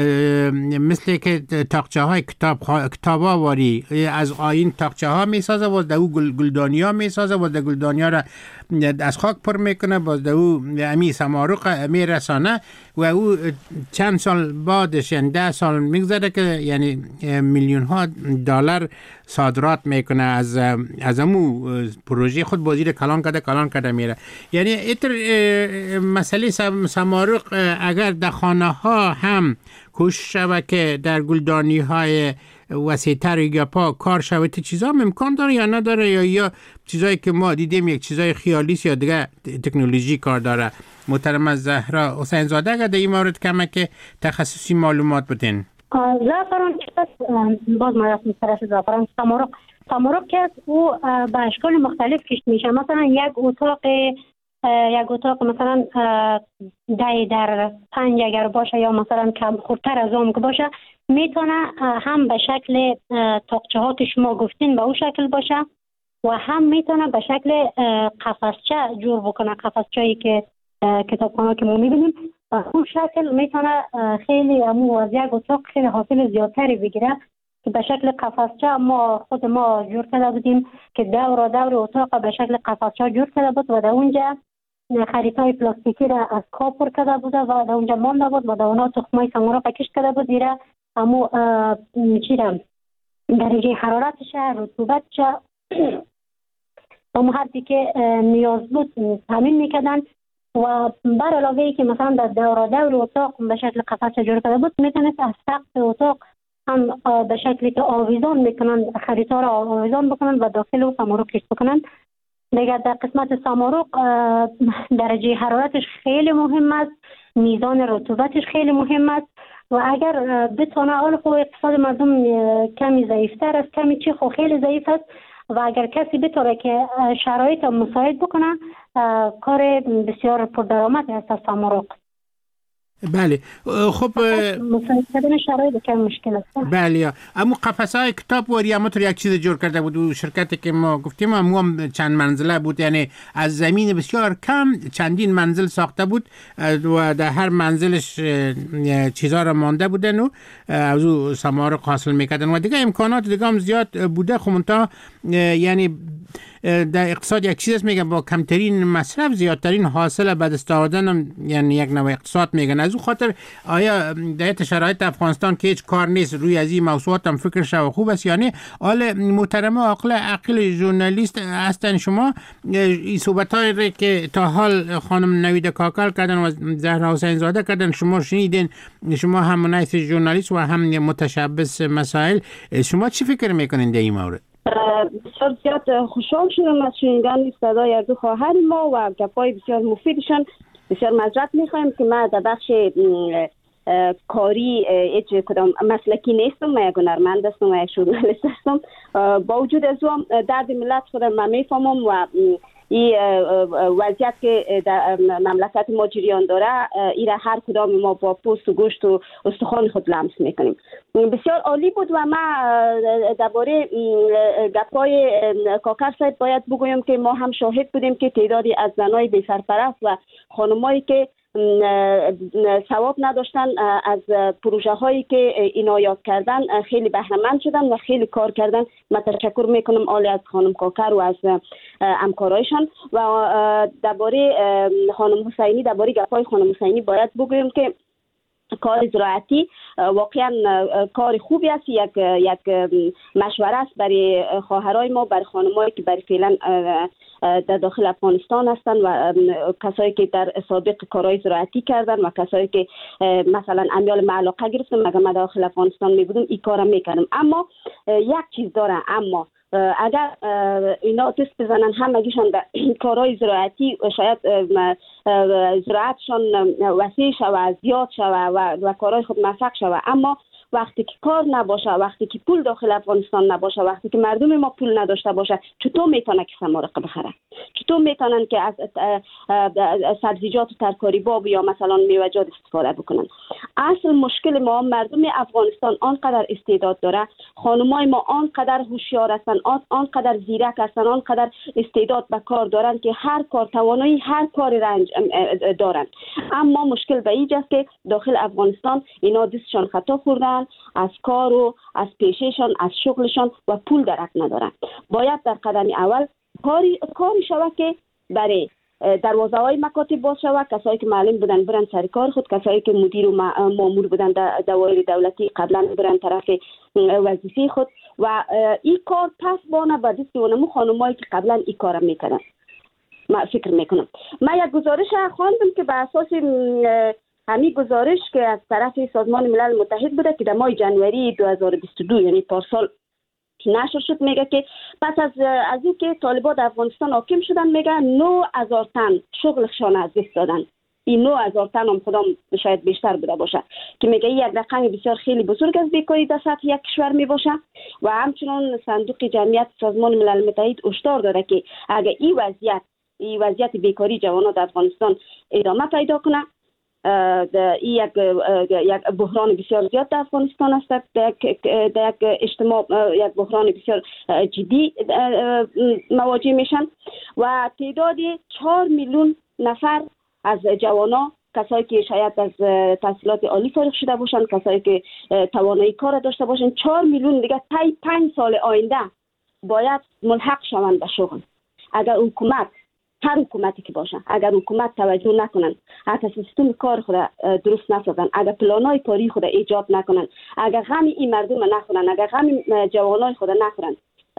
مثل که تاقچه های کتاب آواری از آیین تاقچه ها میسازه، باز در او گلدانی ها میسازه، باز در گلدانی ها را از خاک پر میکنه، باز در او امی سمارق میرسانه و او چند سال بعدش یعنی 10 سال میگذره که یعنی میلیون ها دلار صادرات میکنه از امو پروژه خود، بازی کلان کرده میره. یعنی ایتر مسئله سمارق اگر در خانه ها هم کوشش شود که در گلدانی های وسیع‌تر یا پا کار شود، چیزا امکان داره یا نداره، یا چیزایی که ما دیدیم یک چیزای خیالی است یا دیگه تکنولوژی کار داره؟ محترم زهرا حسین زاده اگر در این مورد کمک تخصصی معلومات بدین. زعفران باز ما رفتیم طرف زعفران. سمارق که او به اشکال مختلف کشت میشه. مثلا یک اتاق مثلا 10x5 اگر باشه یا مثلا کم خردتر از اون که باشه، میتونه هم به شکل تاقچه ها که شما گفتین به اون شکل باشه و هم میتونه به شکل قفسچه جور بکنه، قفسچه‌ای که کتابخانه که ما میبینیم و اون شکل میتونه خیلی از یک اتاق خیلی حاصل زیادتری بگیره که به شکل قفسچه خود ما جور کرده بودیم که دور اتاق به شکل قفسچه جور کرده بود و در اونجا خریطای پلاستیکی را از کاب پر کرده بوده و در اونجا مانده بود و در اونا تخمای سمارق کشت کرده بود. دیره همو درجه حرارتش، رطوبتش و حدی که نیاز بود تامین میکردن و بر علاوه ای که مثلا در دور اتاق به شکل قفسچه جور کرده بود، میتونست از سقف اتاق هم به شکلی که آویزان میکنن، خریطا را آویزان بکنن و داخل و سمارق کشت بکنن. دیگر در قسمت سمارق درجه حرارتش خیلی مهم است، میزان رطوبتش خیلی مهم است و اگر بتونه حال خو اقتصاد مردم کمی ضعیفتر است، کمی چی خو خیلی ضعیف است و اگر کسی بتونه که شرایط مساعد بکنه، کار بسیار پردرآمدی است از سمارق. بله. خب مساعد کردن شرایط کم مشکل است. بله. اما قفسه‌های کتاب واری همونطور یک چیز جور کرده بود و شرکتی که ما گفتیم هم چند منزله بود، یعنی از زمین بسیار کم چندین منزل ساخته بود و در هر منزلش چیزا را مانده بودن و از او سمارق حاصل میکردن و دیگه امکانات دیگه هم زیاد بوده. خب منتها یعنی در اقتصاد یک چیز میگن با کمترین مصرف زیادترین حاصل به دست آوردن، یعنی یک نوع اقتصاد میگن. از اون خاطر آیا در شرایط افغانستان که هیچ کار نیست روی از این موضوعات هم فکر شو خوب است؟ یعنی آل محترمه عقل ژورنالیست هستن شما، این صحبتایی که تا حال خانم نوید کاکل کردن و زهرا حسین زاده کردن شما شنیدین، شما هم منایت ژورنالیست و هم متشبث مسائل، شما چی فکر میکنین در این مورد؟ بسیار زیاد خوشحال شدم از شنیدن صدای از دو خواهر ما و گپای بسیار مفیدشان. بسیار معذرت میخوایم که ما در بخش کاری هیچ کدام مسلکی نیستم. من یک هنرمند هستم و یک ژورنالیست هستم. با وجود از اون درد ملت خودم من میفهمم و این وضعیت که در مملکت ما جریان داره این را هر کدام ما با پوست و گوشت و استخوان خود لمس میکنیم. بسیار عالی بود و ما درباره گپای کاکر صاحب باید بگویم که ما هم شاهد بودیم که تعدادی از زنای بی سرپرست و خانمایی که ثواب نداشتن از پروژه هایی که اینا یاد کردن خیلی بهره‌مند شدن و خیلی کار کردن. من تشکر میکنم عالی از خانم کاکر و از همکارایشان. و درباره خانم حسینی، درباره گپای خانم حسینی باید بگویم که کار زراعتی واقعا کار خوبی است. یک مشوره است برای خواهرای ما، برای خانمایی که برای فعلا در داخل افغانستان هستند و کسایی که در سابق کارهای زراعتی کردن و کسایی که مثلا امیال معلقه گرفتن. مگه من داخل افغانستان می بودم این کارم میکردم. اما یک چیز داره، اما اگر اینا دست بزنن همگیشان به کارهای زراعتی شاید زراعتشان وسیع شود، زیاد شود و کارهای خود موفق شود. اما وقتی که کار نباشه، وقتی که پول داخل افغانستان نباشه، وقتی که مردم ما پول نداشته باشه، چطور میتونه که سمارق بخره؟ چطور میتونن که از سبزیجات و ترکاری باب یا مثلا میوه‌جات استفاده بکنن؟ اصل مشکل ما مردم افغانستان آنقدر استعداد داره، خانمای ما آنقدر هوشیار هستن، آنقدر زیرک هستن، آنقدر استعداد به کار دارن که هر کار توانایی هر کاری رنج دارن. اما مشکل به اینجاست که داخل افغانستان اینا دستشان خطا خوردن از کار و از پیشهشان، از شغلشان و پول درک ندارن. باید در قدم اول کاری شود که برای دروازه های مکاتب باز شود. کسایی که معلم بودن برن سر کار خود، کسایی که مدیر و مامور بودن در دوایر دولتی قبلا برن طرف وظیفه خود و این کار پس بانه به دست اونمو خانمایی که قبلا این کارم میکردن. من فکر میکنم من یک گزارش خواندم که به اساس همین گزارش که از طرف سازمان ملل متحد بوده که در ماه جنوری 2022 یعنی پارسال نشر شد، میگه که پس از این که طالبان در افغانستان حاکم شدن، میگه 9000 تن شغلشان از دست دادن. این 9000 تن هم خودم شاید بیشتر بوده باشه که میگه یک رقم بسیار خیلی بزرگ از بیکاری در سطح یک کشور می باشه. و همچنان صندوق جمعیت سازمان ملل متحد هشدار داده که اگر این وضعیت بیکاری جوانان در افغانستان ادامه پیدا کنه، یک بحران بسیار زیاد در افغانستان است، در یک اجتماع یک بحران بسیار جدی مواجه میشن و تعداد 4 میلیون نفر از جوانان، کسایی که شاید از تحصیلات عالی فارغ شده باشن، کسایی که توانایی کار داشته باشن، 4 میلیون دیگه طی 5 سال آینده باید ملحق شوند به شغل. اگر حکومت، هر حکومتی که باشه، اگر حکومت توجه نکنن، اگر سیستم کار خود درست نسازن، اگر پلانای کاری خود ایجاد نکنن، اگر غم این مردم نخورن، اگر غم جوانای خود نخورن،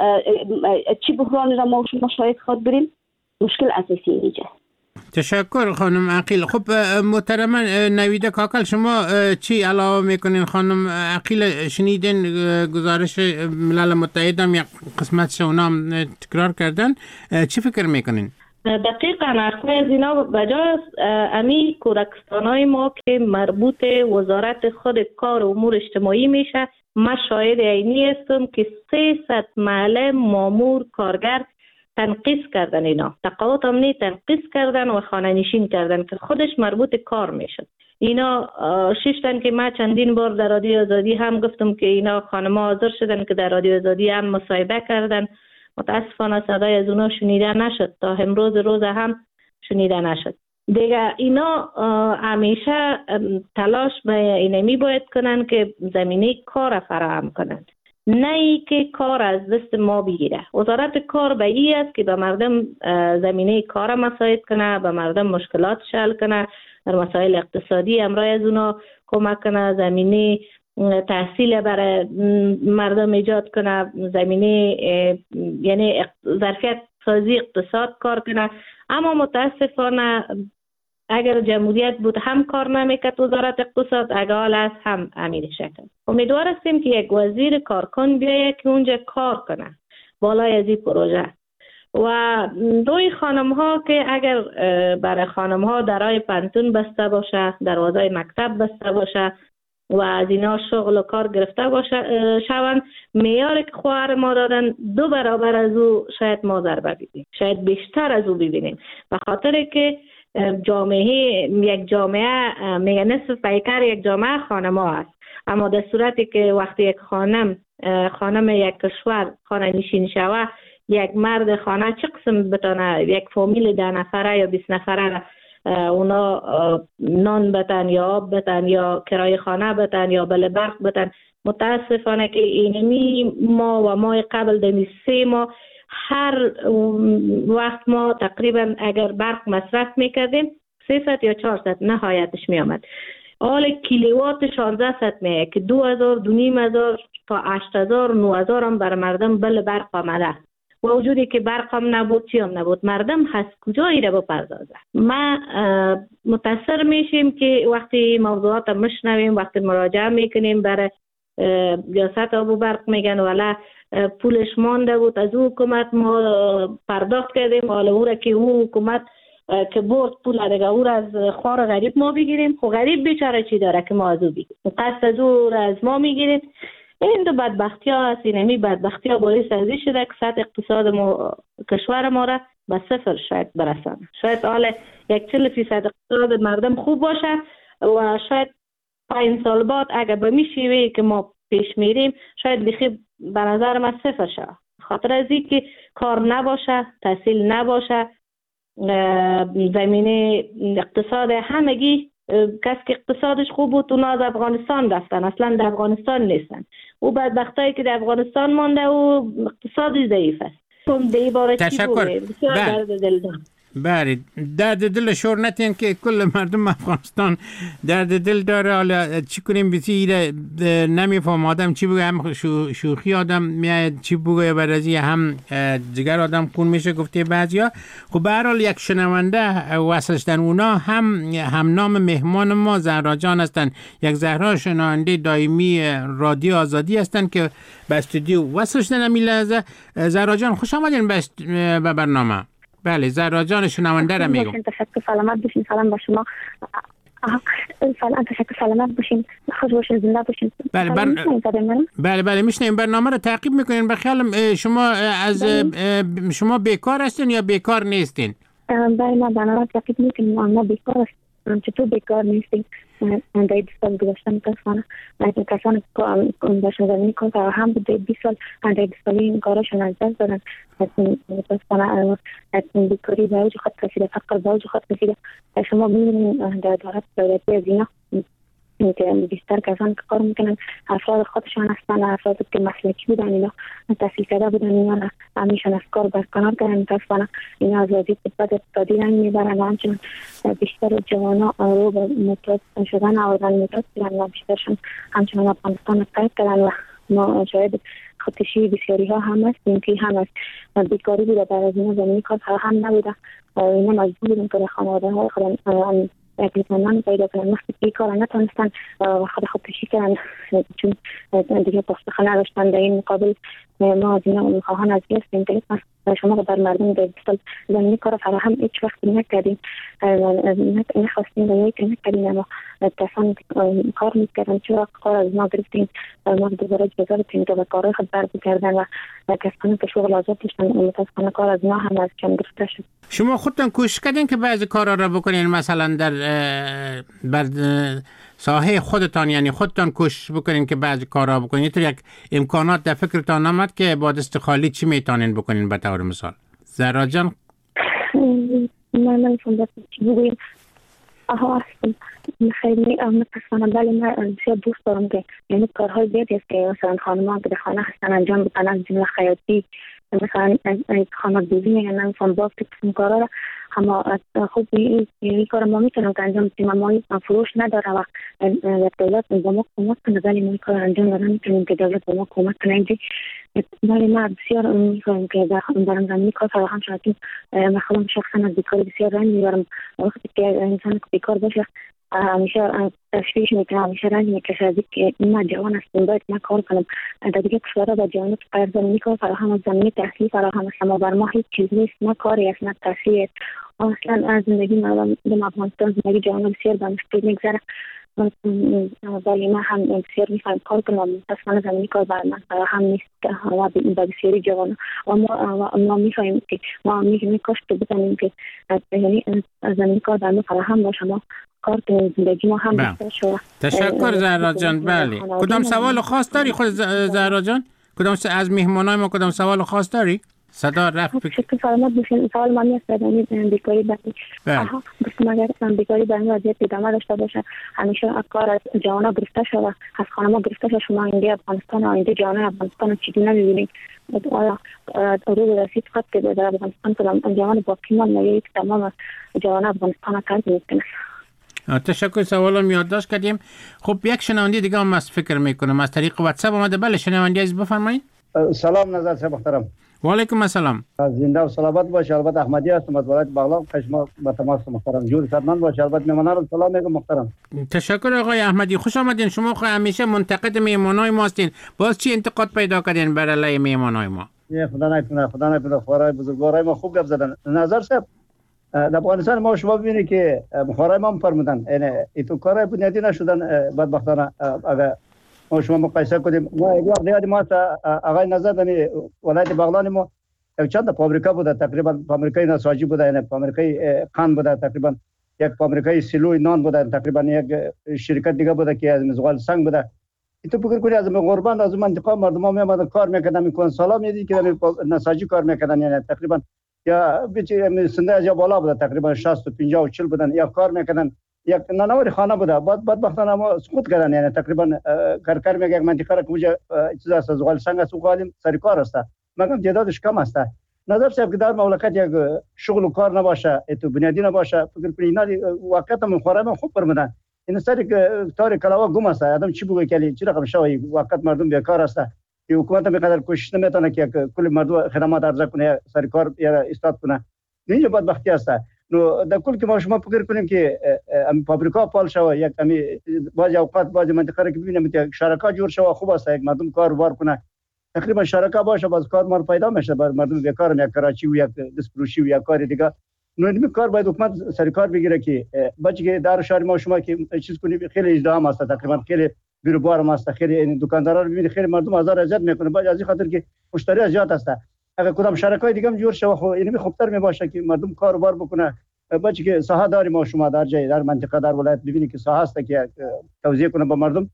چی بحرانی را ما شما شاید خود بریم؟ مشکل اساسی اینجا. تشکر خانم عقیل. خب محترما نویده کاکل، شما چی علاوه میکنین؟ خانم عقیل شنیدین گزارش ملل متحد هم یک قسمت اونام تکرار کردن، چی فکر میکنین؟ دقیقاً حرفای از اینا بجاست. امی کودکستانای ما که مربوط وزارت خود کار و امور اجتماعی میشه، من شاهد عینی هستم که 300 معلم، مامور، کارگر تنقیص کردن، اینا تقاعد امنی تنقیص کردن و خانه نشین کردن که خودش مربوط کار میشد. اینا ششتن که من چندین بار در رادیو آزادی هم گفتم که اینا خانم حاضر شدن که در رادیو آزادی هم مصاحبه کردن. متاسفانه صدای از اونا شنیده نشد، تا امروز روز هم شنیده نشد دیگه. اینا همیشه تلاش به اینمی باید کنن که زمینه کار فراهم کنن، نه ای که کار از دست ما بگیره. وزارت کار به این است که به مردم زمینه کار مساعد کنه، به مردم مشکلات حل کنه، در مسائل اقتصادی امرای از اونا کمک کنه، زمینه تحصیل برای مردم ایجاد کنه، زمینه یعنی ظرفیت سازی اقتصاد کار کنه. اما متاسفانه اگر جمهوریت بود هم کار نمیکرد وزارت اقتصاد، اگر حال است هم همین شکل. امیدوار هستیم که یک وزیر کارکن بیاید که اونجا کار کنه بالای از این پروژه. و روی خانم ها که اگر برای خانم ها درای پانتون بسته باشه، دروازه مکتب بسته باشه و از اینا شغل و کار گرفته باشه شوند، معیاری که خواهر ما دادن 2 برابر از او شاید ما ضربه ببینیم، شاید بیشتر از او ببینیم، به خاطر که یک جامعه میگه نصف پیکر یک جامعه خانم ها است. اما در صورتی که وقتی یک خانم یک کشور خانه نشین شوه، یک مرد خانه چه قسم بتانه یک فامیل 10 نفره یا 20 نفره اونا نان بتن یا آب بتن یا کرای خانه بتن یا بل برق بتن. متاسفانه که اینمی ما و ماه قبل دمی 3 ماه هر وقت ما تقریبا اگر برق مصرف میکردیم 300 یا 400 نهایتش میامد. حال کیلووات 1600 میه که 2000 2500 تا 8000 9000 هم بر مردم بل برق آمده. با وجودی که برق هم نبود چی هم نبود، مردم هست کجایی را بپردازه. ما متاثر میشیم که وقتی موضوعات مشنویم، وقتی مراجعه میکنیم برای ریاست آب و برق میگن والا پولش مانده بود از او حکومت ما پرداخت کردیم، حالا او را که او حکومت که برد پول دیگه او را از خوار غریب ما بگیریم. خب غریب بیچاره چی داره که ما از او بگیریم؟ قصد از او را از ما میگیریم. این دو بدبختی ها هست. اینمی بدبختی ها باعث از این شده که سطح اقتصاد ما کشور ما را به 0 شاید برسانه. شاید حالا 40% اقتصاد مردم خوب باشه و شاید 5 سال بعد اگر به می شیوهی که ما پیش میریم شاید بخی به نظر من 0 شود. خاطر از این که کار نباشه، تحصیل نباشه، زمینه اقتصاد همگی کسی که اقتصادش خوب بود اونا از افغانستان رفتن، اصلا در افغانستان نیستن. او بدبختایی که در افغانستان مانده و اقتصادی ضعیف است. تشکر. بله درد دل شور نتین که کل مردم افغانستان درد دل داره. حالا چی کنیم بسیار نمیفهم آدم چی بگه، هم شوخی آدم میاد چی بگه برازی هم جگر آدم خون میشه گفته بعضیا. خب به هر حال یک شنونده وصلش دن اونا هم نام مهمان ما زهرا جان هستن، یک زهرا شنونده دائمی رادیو آزادی هستن که به استودیو وصلش دن. میلازه زهرا جان خوش آمدین به برنامه. بله زهرا جان شنونده را میگم. تشکر، سلامت باشین. سلام با شما. تشکر، سلامت باشین، خوش باشین، زنده باشین. بله میشنیم. برنامه رو تعقیب میکنین. بخیالم شما بیکار هستین یا بیکار نیستین؟ بله ما برنامه تعقیب میکنیم. ما بیکار هستیم. چطور بیکار نیستیم؟ در 20 سال گذشته متاسفانه کسانی که داشتن زمینی کار فراهم بود 20 سال در 20 سالی این کاراشون از دست دادن. متاسفانه بیکاری به اوج خود رسیده، فقر به اوج خود رسیده. شما ببینید در دولت دولتی از اینا که بیشتر کسانی که کار میکنن افراد خودشان هستن، افرادی که مسلکی بودن، اینا تحصیل کرده بودن، اینا همیشون از کار برکنار کردن. متاسفانه اینا از وضعیت بد اقتصادی رنج میبرن و همچنین بیشتر جوانا رو به معتاد شدن آوردن، معتاد شدن و بیشترشون همچنین افغانستان ترک کردن و ما شاید خودکشی بسیاری ها هم هستیم که هم از بیکاری بوده، در از اینا زمینی کار هم نبوده. اینا مجبور بودن که خانواده های خودم اقلیتمندان پیدا کنن، وقتی که کار نتونستن و خودکشی کردن چون دیگه پاسخ نداشتن. در این مقابل ما از اینا میخواهان از هستیم که شما بر مردم در سال زمینی کار فراهم هیچ وقت نکردیم، نخواستیم و یک نکردیم. اما کسانی کار میکردن چه وقت کار از ما گرفتیم ما دوباره جزا بتیم که به کارهای خود برگردن و کسانی که شغل آزاد داشتن متاسفانه کار از ما هم از کم گرفته شد. شما خودتان کوشش کردین که بعضی کارا را بکنین، مثلا بر ساحه خودتان، یعنی خودتان کوشش بکنین که بعضی کارا بکنین؟ اینطور یک امکانات در فکرتان آمد که با دست خالی چی میتونین بکنین به طور مثال؟ زهرا جان من نمی‌فهمم چی بگویم. هستم خیلی متاسفانه. بله من بسیار دوست دارم که یعنی کارهای زیادی است که مثلا خانم‌ها که در خانه هستن انجام بدن، از جمله خیاطی، مثلا خانه دوزی میگن، نمی‌فهمم باز که قسم کارا را اما خوب این کار ما میتونم که انجام بدیم. ما فروش نداره و دولت با ما کمک کنه، ولی ما این کار انجام نمیتونیم که دولت با ما کمک کنه. ولی ما بسیار میخوایم که در زمینی کار فراهم شد. من خودم شخصا از بیکاری بسیار رنج میبرم. وقتی که انسان بیکار باشه همیشه تشویش میکنه، همیشه رنج میکشه از که ما جوان هستیم باید ما کار کنم. در دیگه کشورها با جوانات غیر زمینی کار فراهم از زمینی تحصیل فراهم است، اما بر ما هیچ چیز نیست. ما کاری است نه تحصیل. اصلا از زندگی مردم افغانستان زندگی جوانان بسیار به مشکل میگذره، ولی ما هم بسیار میخوایم کار کنم. متاسفانه زمینی کار بر من فراهم نیست و به بسیاری جوان و ما میخوایم که ما میگیم کاش که بتونیم که یعنی زمینی کار بر ما فراهم باشه، ما کار کنیم زندگی ما هم بهتر شود. تشکر زهرا جان. بله کدام سوال خاص داری خود زهرا جان؟ کدام از مهمانای ما کدام سوال خاص داری؟ صدا رفت. شکر سلامت باشین. سوال مانی است بدنی بیکاری باشی. گفتم اگر بیکاری به این وضعیت ادامه داشته باشه همیشه کار از جوانا گرفته شده، از خانم‌ها گرفته شده. شما اینجا افغانستان آینده جوانان افغانستان چیزی نمی‌بینید. آیا روز رسید خط که در افغانستان کدام جوان باقی مانده یا یک تمام جوان افغانستان کار می‌کنه؟ تشکر. سوالم یادداشت کردیم. خب یک شنونده دیگه هم فکر میکنم از طریق واتساپ اومده. بله شنونده عزیز بفرمایید. سلام نظر صاحب محترم. و علیکم السلام. زنده و سلامت باش. البته احمدی هستم از ولایت بغلان. شما با تماس محترم جور صدمن باش. البته مهمانان رو سلام میگم محترم. تشکر آقای احمدی، خوش آمدین. شما همیشه منتقد مهمانای ما هستین، باز چی انتقاد پیدا کردین بر علیه مهمانای ما؟ خدا نکنه خدای بزرگوارای ما خوب گپ زدن. نظر صاحب در افغانستان ما شما ببینید که مخارای ما فرمودن یعنی ایتو کارای بنیادی نشدن بدبختانه. اگر ما شما مقایسه کنیم ما یک وقت یاد ما آقای نظر دمی ولایت بغلان ما چند فابریکا بوده، تقریبا فابریکای نساجی بوده، یعنی فابریکای قند بوده، تقریبا یک فابریکای سیلوی نان بوده، تقریبا یک شرکت دیگه بوده که از مزغال سنگ بوده. تو فکر کنی از غربان از منطقه مردم ها میامدن کار میکردن، میکنن سلام میدی که نساجی کار میکردن، یعنی تقریبا یا بیچاره سنده از بالا بوده، تقریبا 60 و 50 و 40 بودن یا کار میکردن. یک نانوری خانه بوده، بدبختانه ما سقوط کردن، یعنی تقریبا کار میگه یک منطقه را که چیز است از غال سنگ است و غالیم سری کار است، مگم تعدادش کم است. نظر صاحب که در مملکت یک شغل و کار نباشه، تو بنیادی نباشه، فکر کنی اینا واقعا من خورم خوب فرمودن. این سری تار کلاوا گم است، آدم چی بگه کلی چی رقم شوی واقعا مردم بیکار است. حکومت به قدر کوشش نمیتونه که کل مردم خدمات عرضه کنه، سری کار یا استاد کنه. اینجا بدبختی است. نو در کل که ما شما فکر کنیم که ام فابریکا فعال شوه، یک امی بعضی اوقات بعضی منطقه را که ببینیم که شرکت جور شوه خوب است، یک مردم کار بار کنه، تقریبا شرکت باشه باز کار مار پیدا میشه، بر مردم بیکار یک کراچی و یک دسپروشی و یک کار دیگه. نو این کار باید حکومت سر کار بگیره که بچه که در شهر ما شما که چیز کنیم خیلی ازدحام است، تقریبا خیلی بیروبار است، خیلی دکاندارا رو ببینید خیلی مردم آزار اذیت میکنه، باز از این خاطر که مشتری زیاد است. اگر کدام شرکای دیگه هم جور شوه خو این خوبتر میباشه که مردم کار بار بکنه. بچه که ساحه داریم ما شما در جای در منطقه در ولایت ببینید که ساحه است که توزیع کنه به مردم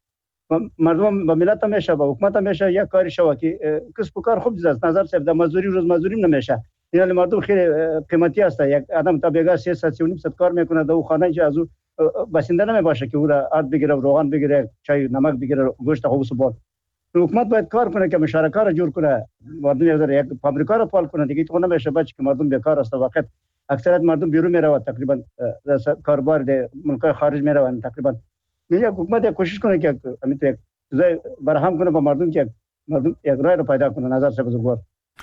به ملت هم میشه، به حکومت هم میشه، یک کاری شوه که کسب و کار خوب است. نظر صاحب در مزدوری روز مزدوری نمیشه، این مردم خیلی قیمتی است. یک آدم تا بیگا 300 کار میکنه در خانه که از او بسنده نمیباشه که او را آرد بگیره، روغن بگیره، چای نمک بگیره، گوشت خوب سبال. حکومت باید کار کنه که مشارکت را جور کنه، مردم یک فابریکا را فعال کنه دیگه. تو نمیشه بچه که مردم بیکار است، وقت اکثریت مردم بیرون میره، تقریبا کاربار ده ملک خارج میره. تقریبا یک حکومت کوشش کنه که امیت چیزای برهم کنه با مردم که مردم یک رای رو پیدا کنه. نظر صاحب بزرگوار.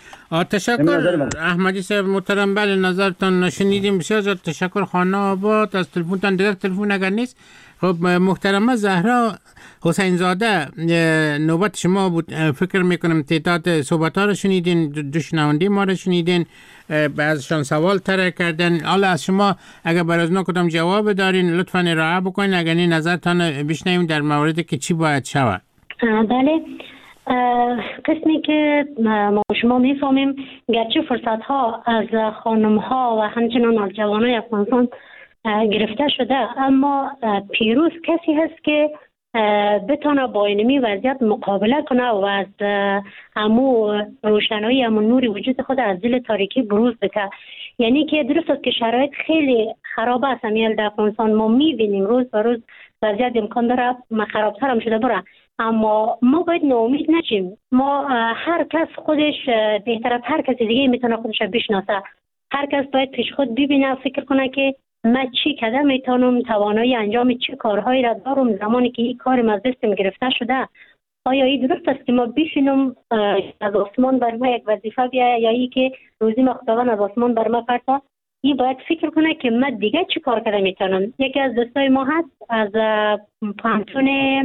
تشکر احمدی صاحب محترم. بله نظرتان شنیدیم، بسیار زیاد تشکر. خانه آباد از تلفنتان دیگر تلفن اگر نیست. خب محترمه زهرا حسین زاده نوبت شما بود. فکر میکنم تعداد صحبت ها رو شنیدین، دو شنونده ما رو شنیدین، بعضشان سوال طرح کردن. حالا از شما اگر برای از کدام جواب دارین لطفاً ارائه بکنین، اگر نه نظرتان بشنویم در موردی که چی باید شود. بله، قسمی که ما شما میفهمیم گرچه فرصت ها از خانم ها و همچنان از جوانای افغانستان گرفته شده، اما پیروز کسی هست که بتونه با اینمی وضعیت مقابله کنه و از همو روشنایی همو نور وجود خود از دل تاریکی بروز بده. یعنی که درست است که شرایط خیلی خراب است در افغانستان، ما میبینیم روز به روز وضعیت امکان داره خرابتر هم شده بره، اما ما باید ناامید نشیم. ما هر کس خودش بهتر از هر کسی دیگه میتونه خودش بشناسه. هر کس باید پیش خود ببینه، فکر کنه که من چی کده میتونم، توانایی انجام چه کارهایی را دارم زمانی که این کارم از دستم گرفته شده. آیا این درست است که ما بشینم از آسمان بر ما یک وظیفه بیاید، یا ای که روزی ما خداوند از آسمان بر ما فرسته این باید فکر کنه که من دیگه چی کار کنم میتونم. یکی از دوستای ما هست از پانتون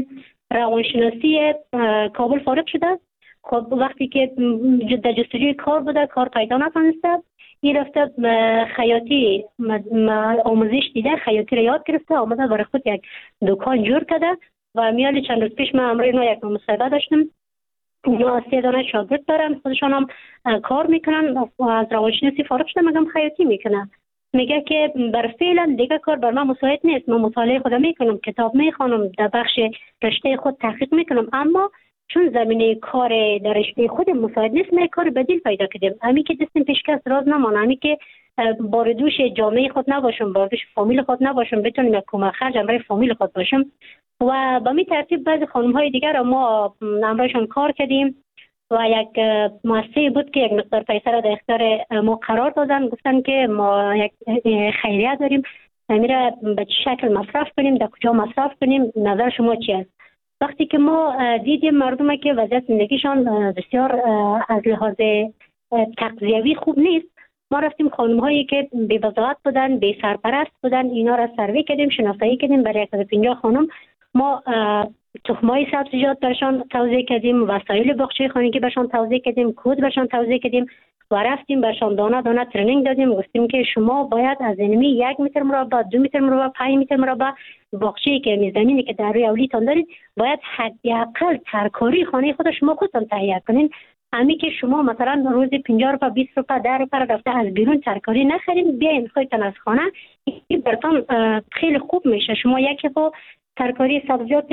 روانشناسی کابل فارغ شده. خب وقتی که در جستجوی کار بوده، کار پیدا نتونسته، این رفته خیاطی آموزش دیده، خیاطی رو یاد گرفته، آمده برای خود یک دکان جور کرده و میالی چند روز پیش من امروز اینا یک مصاحبه داشتم. اینا 3 دانه شاگرد دارن، خودشان هم کار میکنن، از روانشناسی فارغ شده، مگم خیاطی میکنن. میگه که بر فعلا دیگه کار بر من مساعد نیست، من مطالعه خودم میکنم، کتاب میخوانم، در بخش رشته خود تحقیق میکنم، اما چون زمینه کار در رشته خود مساعد نیست، ما کار بدیل پیدا کردیم. همین که دستم پیشکس راز نمانه، همین که باردوش جامعه خود نباشم، باردوش فامیل خود نباشم، بتونیم یک کمک خرج برای فامیل خود باشم. و به می ترتیب بعضی خانم های دیگر را ما امرایشان کار کردیم و یک مؤسسه بود که یک مقدار پیسه را در اختیار ما قرار دادن، گفتن که ما یک خیریه داریم، میره به چه شکل مصرف کنیم، در کجا مصرف کنیم، نظر شما چی است؟ وقتی که ما دیدیم مردم که وضعیت زندگیشان بسیار از لحاظ تغذیوی خوب نیست، ما رفتیم خانم هایی که بی وضاحت بودن، بی سرپرست بودن، اینا را سروی کردیم، شناسایی کردیم. برای 150 خانم ما تخمای سبزیجات برشان توزیع کردیم، وسایل باغچه خانگی برشان توزیع کردیم، کود برشان توزیع کردیم و رفتیم برشان دانه دانه ترنینگ دادیم. گفتیم که شما باید از اینمی 1 متر مربع، 2 متر مربع، 5 متر مربع باغچه‌ای که زمینی که در روی اولیتان دارید، باید حداقل ترکاری خانه خود شما خودتان تهیه کنین. همین که شما مثلا روزی 50 روپیه، 20 روپیه، 10 روپیه رفته از بیرون ترکاری نخرین، بیاین خودتان از خانه، این براتون خیلی خوب میشه. شما یک با ترکاری سبزیجات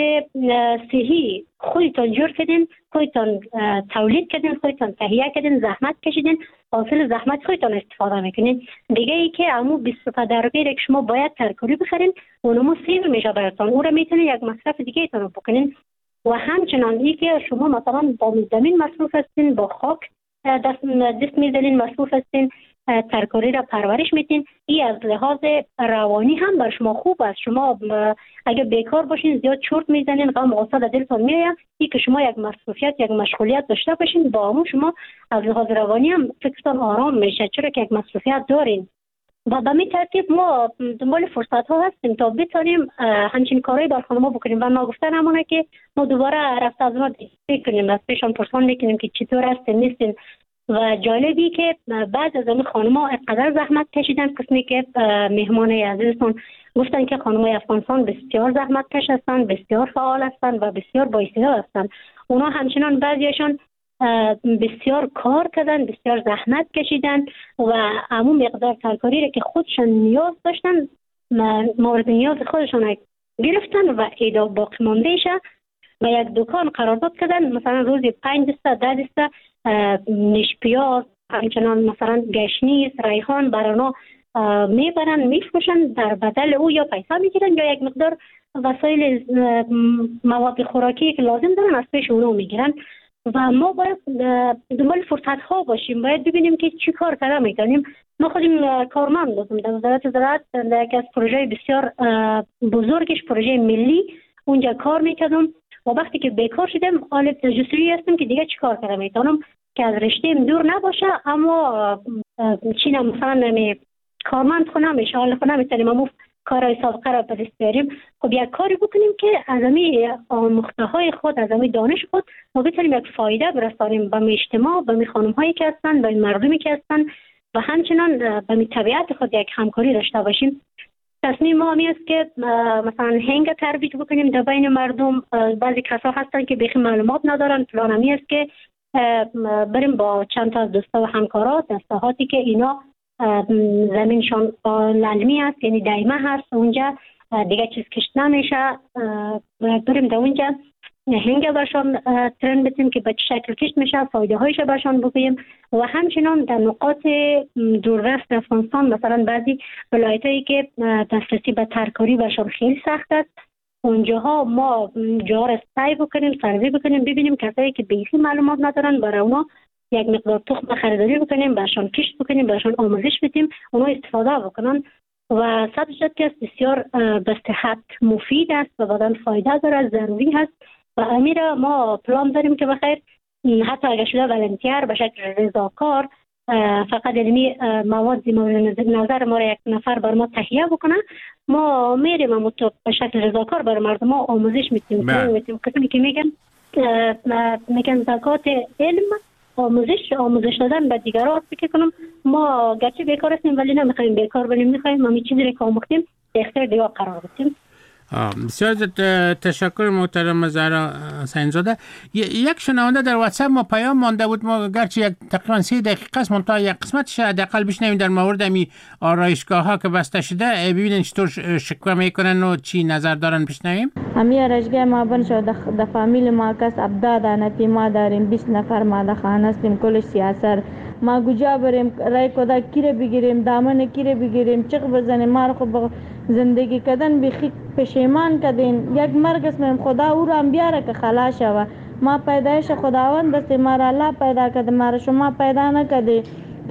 صحی خودتان جور کردین، خودتان تولید کردین، خودتان تهیه کردین، زحمت کشیدین، حاصل زحمت خودتان استفاده میکنین. دیگه ای که همون 20 روپیه 10 روپیه که شما باید ترکاری بخرین، اونمو سیو میشه براتون، اون رو میتونین یک مصرف دیگه ایتون بکنین. و همچنان ای که شما مثلا با زمین مصروف هستین، با خاک دست میزنین، مصروف هستین، ترکاری را پرورش میدین، این از لحاظ روانی هم بر شما خوب است. شما اگه بیکار باشین، زیاد چرت میزنین، غم غصه در دلتون میاد، این که شما یک مصروفیت، یک مشغولیت داشته باشین، با همون شما از لحاظ روانی هم فکرتون آرام میشه، چرا که یک مصروفیت دارین. و به این ترتیب ما دنبال فرصت ها هستیم تا بتونیم همچین کارهای بر خانم‌ها بکنیم. و ما گفتن همونه که ما دوباره رفته از ما دیگه کنیم، از پیشان پرسان میکنیم که چطور هستین نیستین. و جالبی که بعض از این خانم‌ها اینقدر زحمت کشیدن، قسمی که مهمان عزیزتون گفتن که خانم‌های افغانستان بسیار زحمت کش هستند، بسیار فعال هستند و بسیار بااستعداد هستند. اونا همچنان بعضیشان بسیار کار کردن، بسیار زحمت کشیدن و همون مقدار ترکاری را که خودشان نیاز داشتن، مورد نیاز خودشان گرفتن و ایدا باقی مانده شه و یک دکان قرارداد کردن، مثلا روزی 5 دسته 10 دسته نیش پیاز، همچنان مثلا گشنیز، ریحان برانا میبرن میفروشن، در بدل او یا پیسه میگیرن یا یک مقدار وسایل مواد خوراکی که لازم دارن از پیش اونو میگیرن. و ما باید دنبال فرصت ها باشیم، باید ببینیم که چی کار کار میکنیم. ما خودیم کارمند بودیم در وزارت زراعت، در یکی از پروژه بسیار بزرگش، پروژه ملی، اونجا کار میکردم و وقتی که بیکار شدم حالت جستجویی هستم که دیگه چی کار کار میتونم که از رشته دور نباشه، اما چی مثلا کارمند خو نمیشه، حال خو نمیتونیم همون کارهای سابقه را به دست بیاریم. خب یک کاری بکنیم که از همین آموخته های خود، از همین دانش خود ما بتونیم یک فایده برسانیم به اجتماع، به خانم هایی که هستن، به مردمی که هستن و همچنان به طبیعت خود یک همکاری داشته باشیم. تصمیم ما همی است که مثلا هنگ ترویج بکنیم در بین مردم. بعضی کسا هستن که بیخی معلومات ندارن، پلان همی است که بریم با چند تا از دوستا و همکارات در ساحاتی که اینا زمینشان للمی هست، یعنی دایمه هست، اونجا دیگه چیز کشت نمیشه، بریم در اونجا هنگ برشان ترن بتیم که به چه شکل کشت میشه، فایده هایش برشان بگوییم. و همچنان در نقاط دوردست افغانستان، مثلا بعضی ولایت هایی که دسترسی به ترکاری برشان خیلی سخت است، اونجاها ما جا را سعی بکنیم، سروی بکنیم، ببینیم کسایی که بیخی معلومات ندارن برای اونا یک مقدار تخم خریداری بکنیم، برشان کشت بکنیم، برشان آموزش بدیم، اونا استفاده بکنن. و سبزیجات که بسیار به صحت مفید است و بدن فایده داره، ضروری هست و امیر ما پلان داریم که بخیر حتی اگر شده ولنتیر به شکل رضاکار فقط علمی مواد مورد نظر ما را یک نفر بر ما تهیه بکنه، ما میریم به شکل رضاکار بر مردم ها آموزش میتیم. کسانی که میگن زکات علم، آموزش دادن به دیگران. فکر کنم ما گرچه بیکار هستیم ولی نمیخوایم بیکار بنیم، میخوایم همین چیزی که آموختیم به اختیار دیگران قرار بدیم. بسیار تشکر محترم زهرا حسین‌زاده. یک شنونده در واتساپ ما پیام مانده بود، ما گرچه یک تقریبا 3 دقیقه است منتها یک قسمتش حداقل بشنویم در مورد امی آرایشگاه ها که بسته شده، ببینین چطور شکوه میکنن و چی نظر دارن. بشنویم. امی آرایشگاه ما بن شد در فامیل ما کس ابداد انتی ما داریم 20 نفر ما در خانه هستیم، کلش سیاسر. ما کجا بریم رای کدا کیره بگیریم، دامن کیره بگیریم، چق بزنیم. ما خو زندگی کردن بیخی پشیمان کردین. یک مرگ اسم خدا او رو هم بیاره که خلاص شوه. ما پیدایش خداوند است، ما را الله پیدا کرده، ما را شما پیدا نکردی.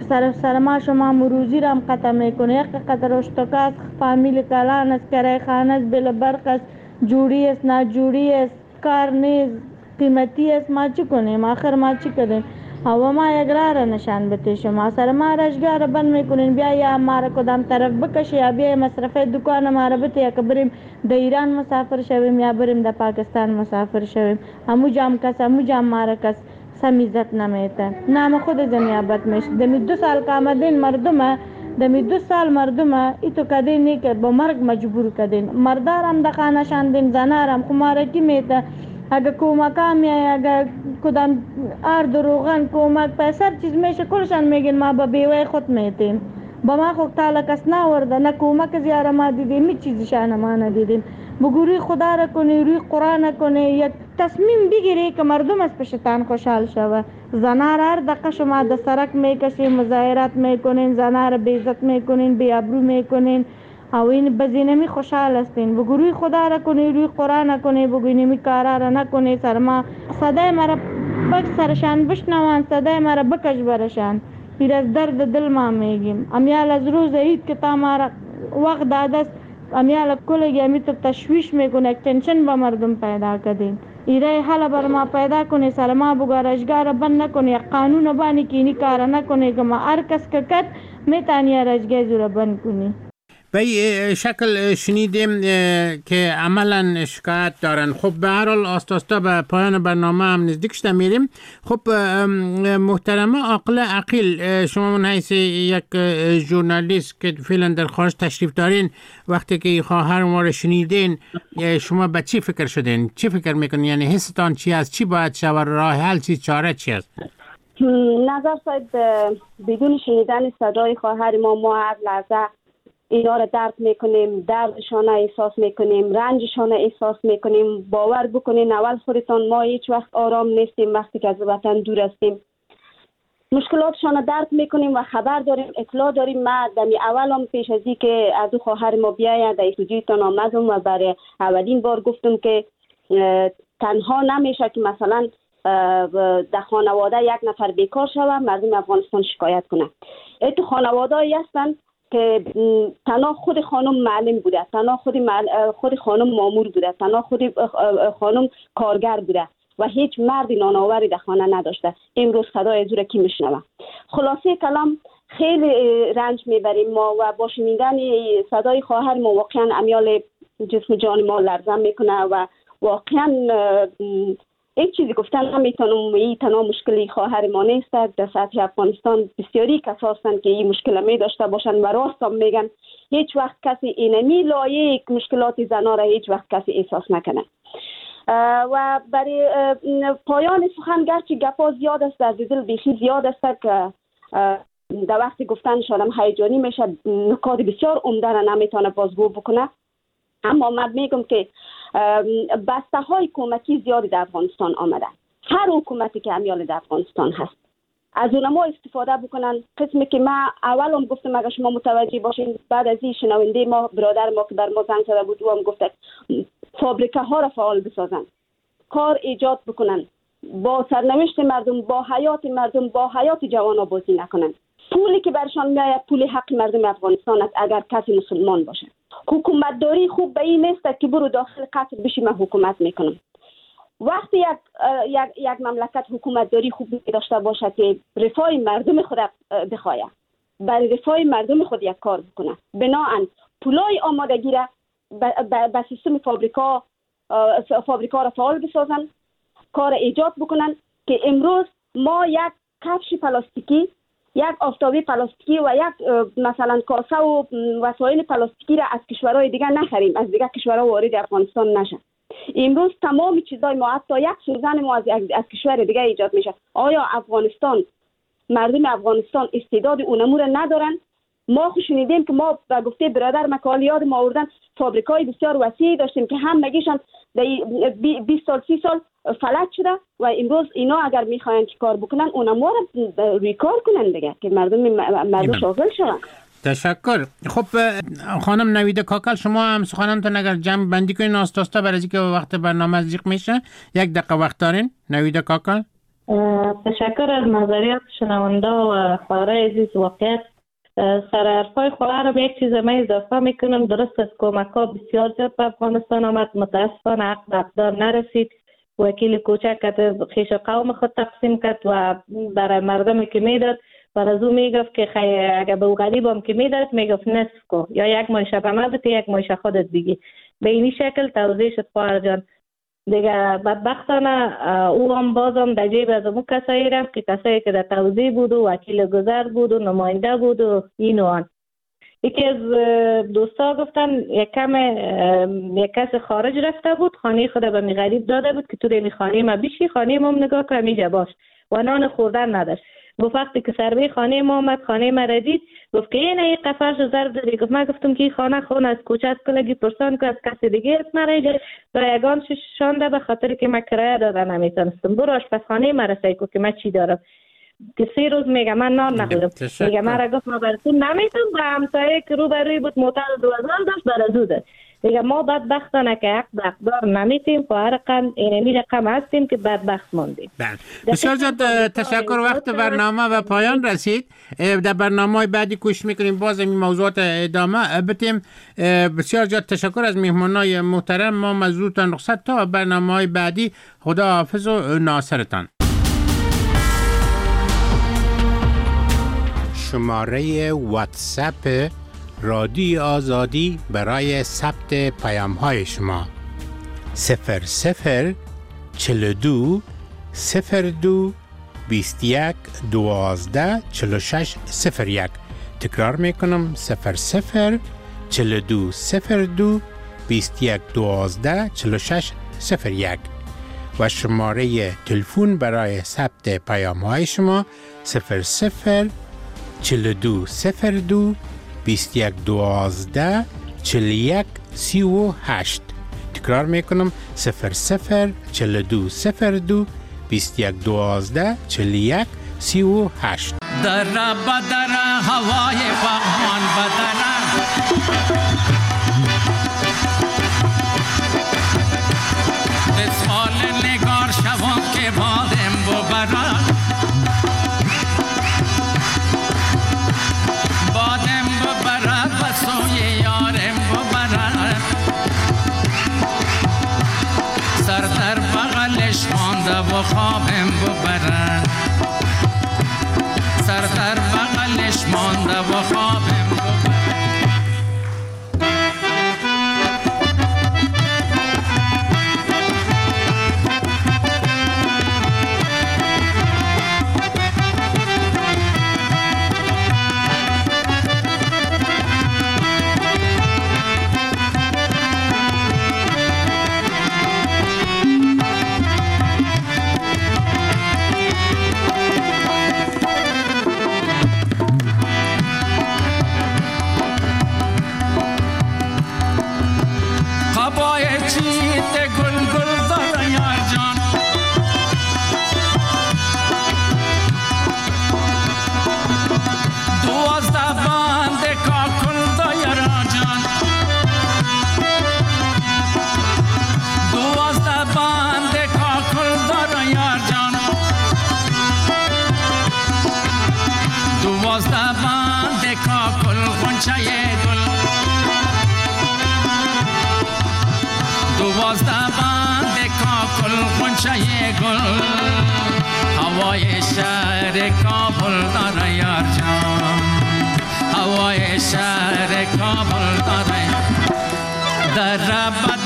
سر ما شما مروزی را هم قطع میکنه. یک قطع اشتکاست، فامیل کلان است، کرای خانه است، بل برق است، جوری است، ناجوری است، کار نیست، قیمتی است. ما چی کنیم؟ آخر ما چی کردیم؟ و ما یک راه را نشان بده. شما سر ما رشگاه را بند میکنین، بیا یا ما را کدام طرف بکشه یا بیا مصرف دکان ما را بده، یا که بریم در ایران مسافر شویم یا بریم در پاکستان مسافر شویم. همو جام کس همو جام ما را کس سمیزت نمیته، نام خود زمیابت میشه. دمی 2 سال که آمدین مردم، دمی 2 سال مردم ایتو کدین نی که با مرگ مجبور کدین. مردار هم دخانه شاندین، زنار هم خمارکی میته. اگر کمک هم یا اگر کدام آرد و روغن کمک پیسر چیز میشه کلشان میگین ما با بیوه خود میتین. با ما خود تالا کس نورده، نه کمک زیاره ما دیدیم، هیچ چیزشان ما ندیدیم. بگوری خدا را کنی، روی قرآن کنی، یک تصمیم بگیری که مردم از پشتان خوشحال شوه. زنار هر دقیقه شما در سرک میکشین، مظاهرات میکنین، زنار بیزت میکنین، بیابرو میکنین، او این بزینمی خوشحال هستین. بگو روی خدا را کنی، روی قرآن کنی، بگو اینمی کارا را نکنی. سر ما صدای مرا بک سرشان بشنوان، صدای مرا بکش برشان. پیر از درد دل ما میگیم. امیال از روز عید که تا ما را وقت داده است، امیال کلگی امی تو تشویش میکنه، یک تنشن با مردم پیدا کردین. ایره حالا بر ما پیدا کنی، سر ما بگو رشگاه را بند نکنی، یک قانون بانی که اینی کارا نکنی که ما هر کس که کد میتانی رشگاه زو را بند کنی. به شکل شنیدیم که عملا شکایت دارن. خب به هر حال آستاستا به پایان برنامه هم نزدیک شده میریم. خب محترمه عاقله عقیل، شما من حیث یک ژورنالیست که فعلا در خارج تشریف دارین، وقتی که خواهر ما رو شنیدین شما به چی فکر شدین؟ چی فکر میکنین؟ یعنی حستان چی است؟ چی باید شود؟ راه حل چی؟ چاره چی است؟ نظر صاحب، بدون شنیدن صدای خواهر ما هر لحظه اینا را درک میکنیم، دردشان احساس میکنیم، رنجشان احساس میکنیم. باور بکنین اول خودتان ما هیچ وقت آرام نیستیم وقتی که از وطن دور هستیم. مشکلاتشان را درک میکنیم و خبر داریم، اطلاع داریم. ما دمی اولم پیش از این که از خواهر ما بیاید در استودیوتان آمدم و برای اولین بار گفتم که تنها نمیشه که مثلا در خانواده یک نفر بیکار شوه مردم افغانستان شکایت کنه. تو خانواده‌ای هستن که تنها خود خانم معلم بوده، تنها خود خانم مامور بوده، تنها خود خانم کارگر بوده و هیچ مرد نانآوری در خانه نداشته. امروز صدای زور کی میشنوه؟ خلاصه کلام خیلی رنج میبریم ما و با شنیدن صدای خواهر ما واقعا امیال جسم جان ما لرزان میکنه و واقعا یک چیزی گفتن نمیتونم. این تنها مشکلی خواهر ما نیست، در سطح افغانستان بسیاری کسا هستند که این مشکل می داشته باشند و راست هم میگن. هیچ وقت کسی اینمی لایه مشکلات زنا را هیچ وقت کسی احساس نکنه. و برای پایان سخن گرچه گپا زیاد است، از دل بیخی زیاد است که در وقت گفتن شدم هیجانی میشه، نکات بسیار عمده را نمیتونه بازگو بکنه. اما من میگم که بسته های کمکی زیادی در افغانستان آمده. هر حکومتی که امیال در افغانستان هست از اونما استفاده بکنن. قسمی که ما اولم گفتم اگر شما متوجه باشین، بعد از این شنونده ما برادر ما که بر ما زنگ زده بود و هم گفته فابریکه ها را فعال بسازن، کار ایجاد بکنن، با سرنوشت مردم، با حیات مردم، با حیات جوانا بازی نکنن. پولی که برشان میآید پول حق مردم افغانستان است اگر کسی مسلمان باشه. حکومت داری خوب به این نیست که برو داخل قصر بشی من حکومت میکنم. وقتی یک مملکت حکومت داری خوب داشته باشه که رفاه مردم خود بخواه، برای رفاه مردم خود یک کار بکنه، بناهن پولای آمادگی را به سیستم فابریکا را فعال بسازن، کار ایجاد بکنن که امروز ما یک کفش پلاستیکی، یک آفتابی پلاستیکی و یک مثلا کاسه و وسایل پلاستیکی را از کشورهای دیگه نخریم، از دیگه کشورها وارد افغانستان نشه. امروز تمام چیزای ما، حتی یک سوزن ما از کشور دیگه ایجاد میشه. آیا مردم افغانستان استعداد اونمو را ندارن؟ ما خوش شنیدیم که ما به گفته برادر مکالی یاد ما آوردن فابریکای بسیار وسیعی داشتیم که همگیشان 20 سال 30 سال فلج شده و امروز اینا اگر میخواین که کار بکنن اونمو را روی کار کنن دیگه که مردم شاغل شون. تشکر. خب خانم نویده کاکل، شما هم سخنانتون اگر جمع بندی کنین آستاستا برای که وقت برنامه از زیق میشه، 1 دقیقه وقت دارین. نویده کاکل. تشکر از نظریات شنونده و خواهرای عزیز. واقعیت سر حرفای خواهر را به یک چیز من اضافه میکنم. درست است کمک ها بسیار زیاد به افغانستان آمد، متاسفانه حق به اقدار نرسید. وکیل کوچک خیش قوم خود تقسیم کرد و برای مردمی که میداد و از او میگفت که اگر به او غریب هم که میداد میگفت نصف کو، یا یک مایشه به من بده یک مایشه خودت بگی. به اینی شکل توضیح شد خواهر جان. دیگه بدبختانه او هم بازم در جیب از اون کسایی رفت که کسایی که در توضیح بود و وکیل گذر بود و نماینده بود و این و آن. یکی از دوستا گفتن یک کس خارج رفته بود، خانه خود به می غریب داده بود که تو دمی خانه ما بیشی، خانه ما نگاه که همیجا باش و نان خوردن نداشت. گفت وقتی که سروی خانه ما آمد، خانه ما ردید، گفت که این یک قفرش ضرب دادی. گفت من گفتم که خانه از کوچه از کلگی پرسان که از کسی دیگه است مرا رایگان شانده به خاطر که من کرایه داده نمیتونستم. برو آشپزخانه ما رسای که من چی دارم. که 3 روز میگه من نان نخورم. میگه من را گفت ما براتون نمیتونم. و همسایه که رو بروی بود موتر 2000 داشت برازو داد. دیگه ما بدبختانه که حق به اقدار نمیتیم، خواهر رقم اینمی رقم هستیم که بدبخت موندیم. بسیار زیاد تشکر. وقت برنامه و پایان رسید. در برنامه بعدی کوشش میکنیم باز این موضوعات ادامه بدیم. بسیار زیاد تشکر از میهمانای محترم. ما مزودتان رخصت تا برنامه بعدی. خدا حافظ و ناصرتان. شماره واتساپ رادیو آزادی برای ثبت پیام های شما 00 42 02 21 12 46 01. تکرار میکنم 00 42 02 21 12 46 01 و شماره تلفن برای ثبت پیام های شما 00 42 02 21 12 41 38. تکرار میکنم 00 42 02 21 12 41 38. در بدر هوای فغان بدر اسفال نگار شوان که بادم ببرن بادم ببرن و سوی یارم ببرن سر در بغلش مانده و خوابم ببرن سر در بغلش مانده و خوابم ببرن. هوای شهر کابل داره یار جان، هوای شهر کابل داره در رب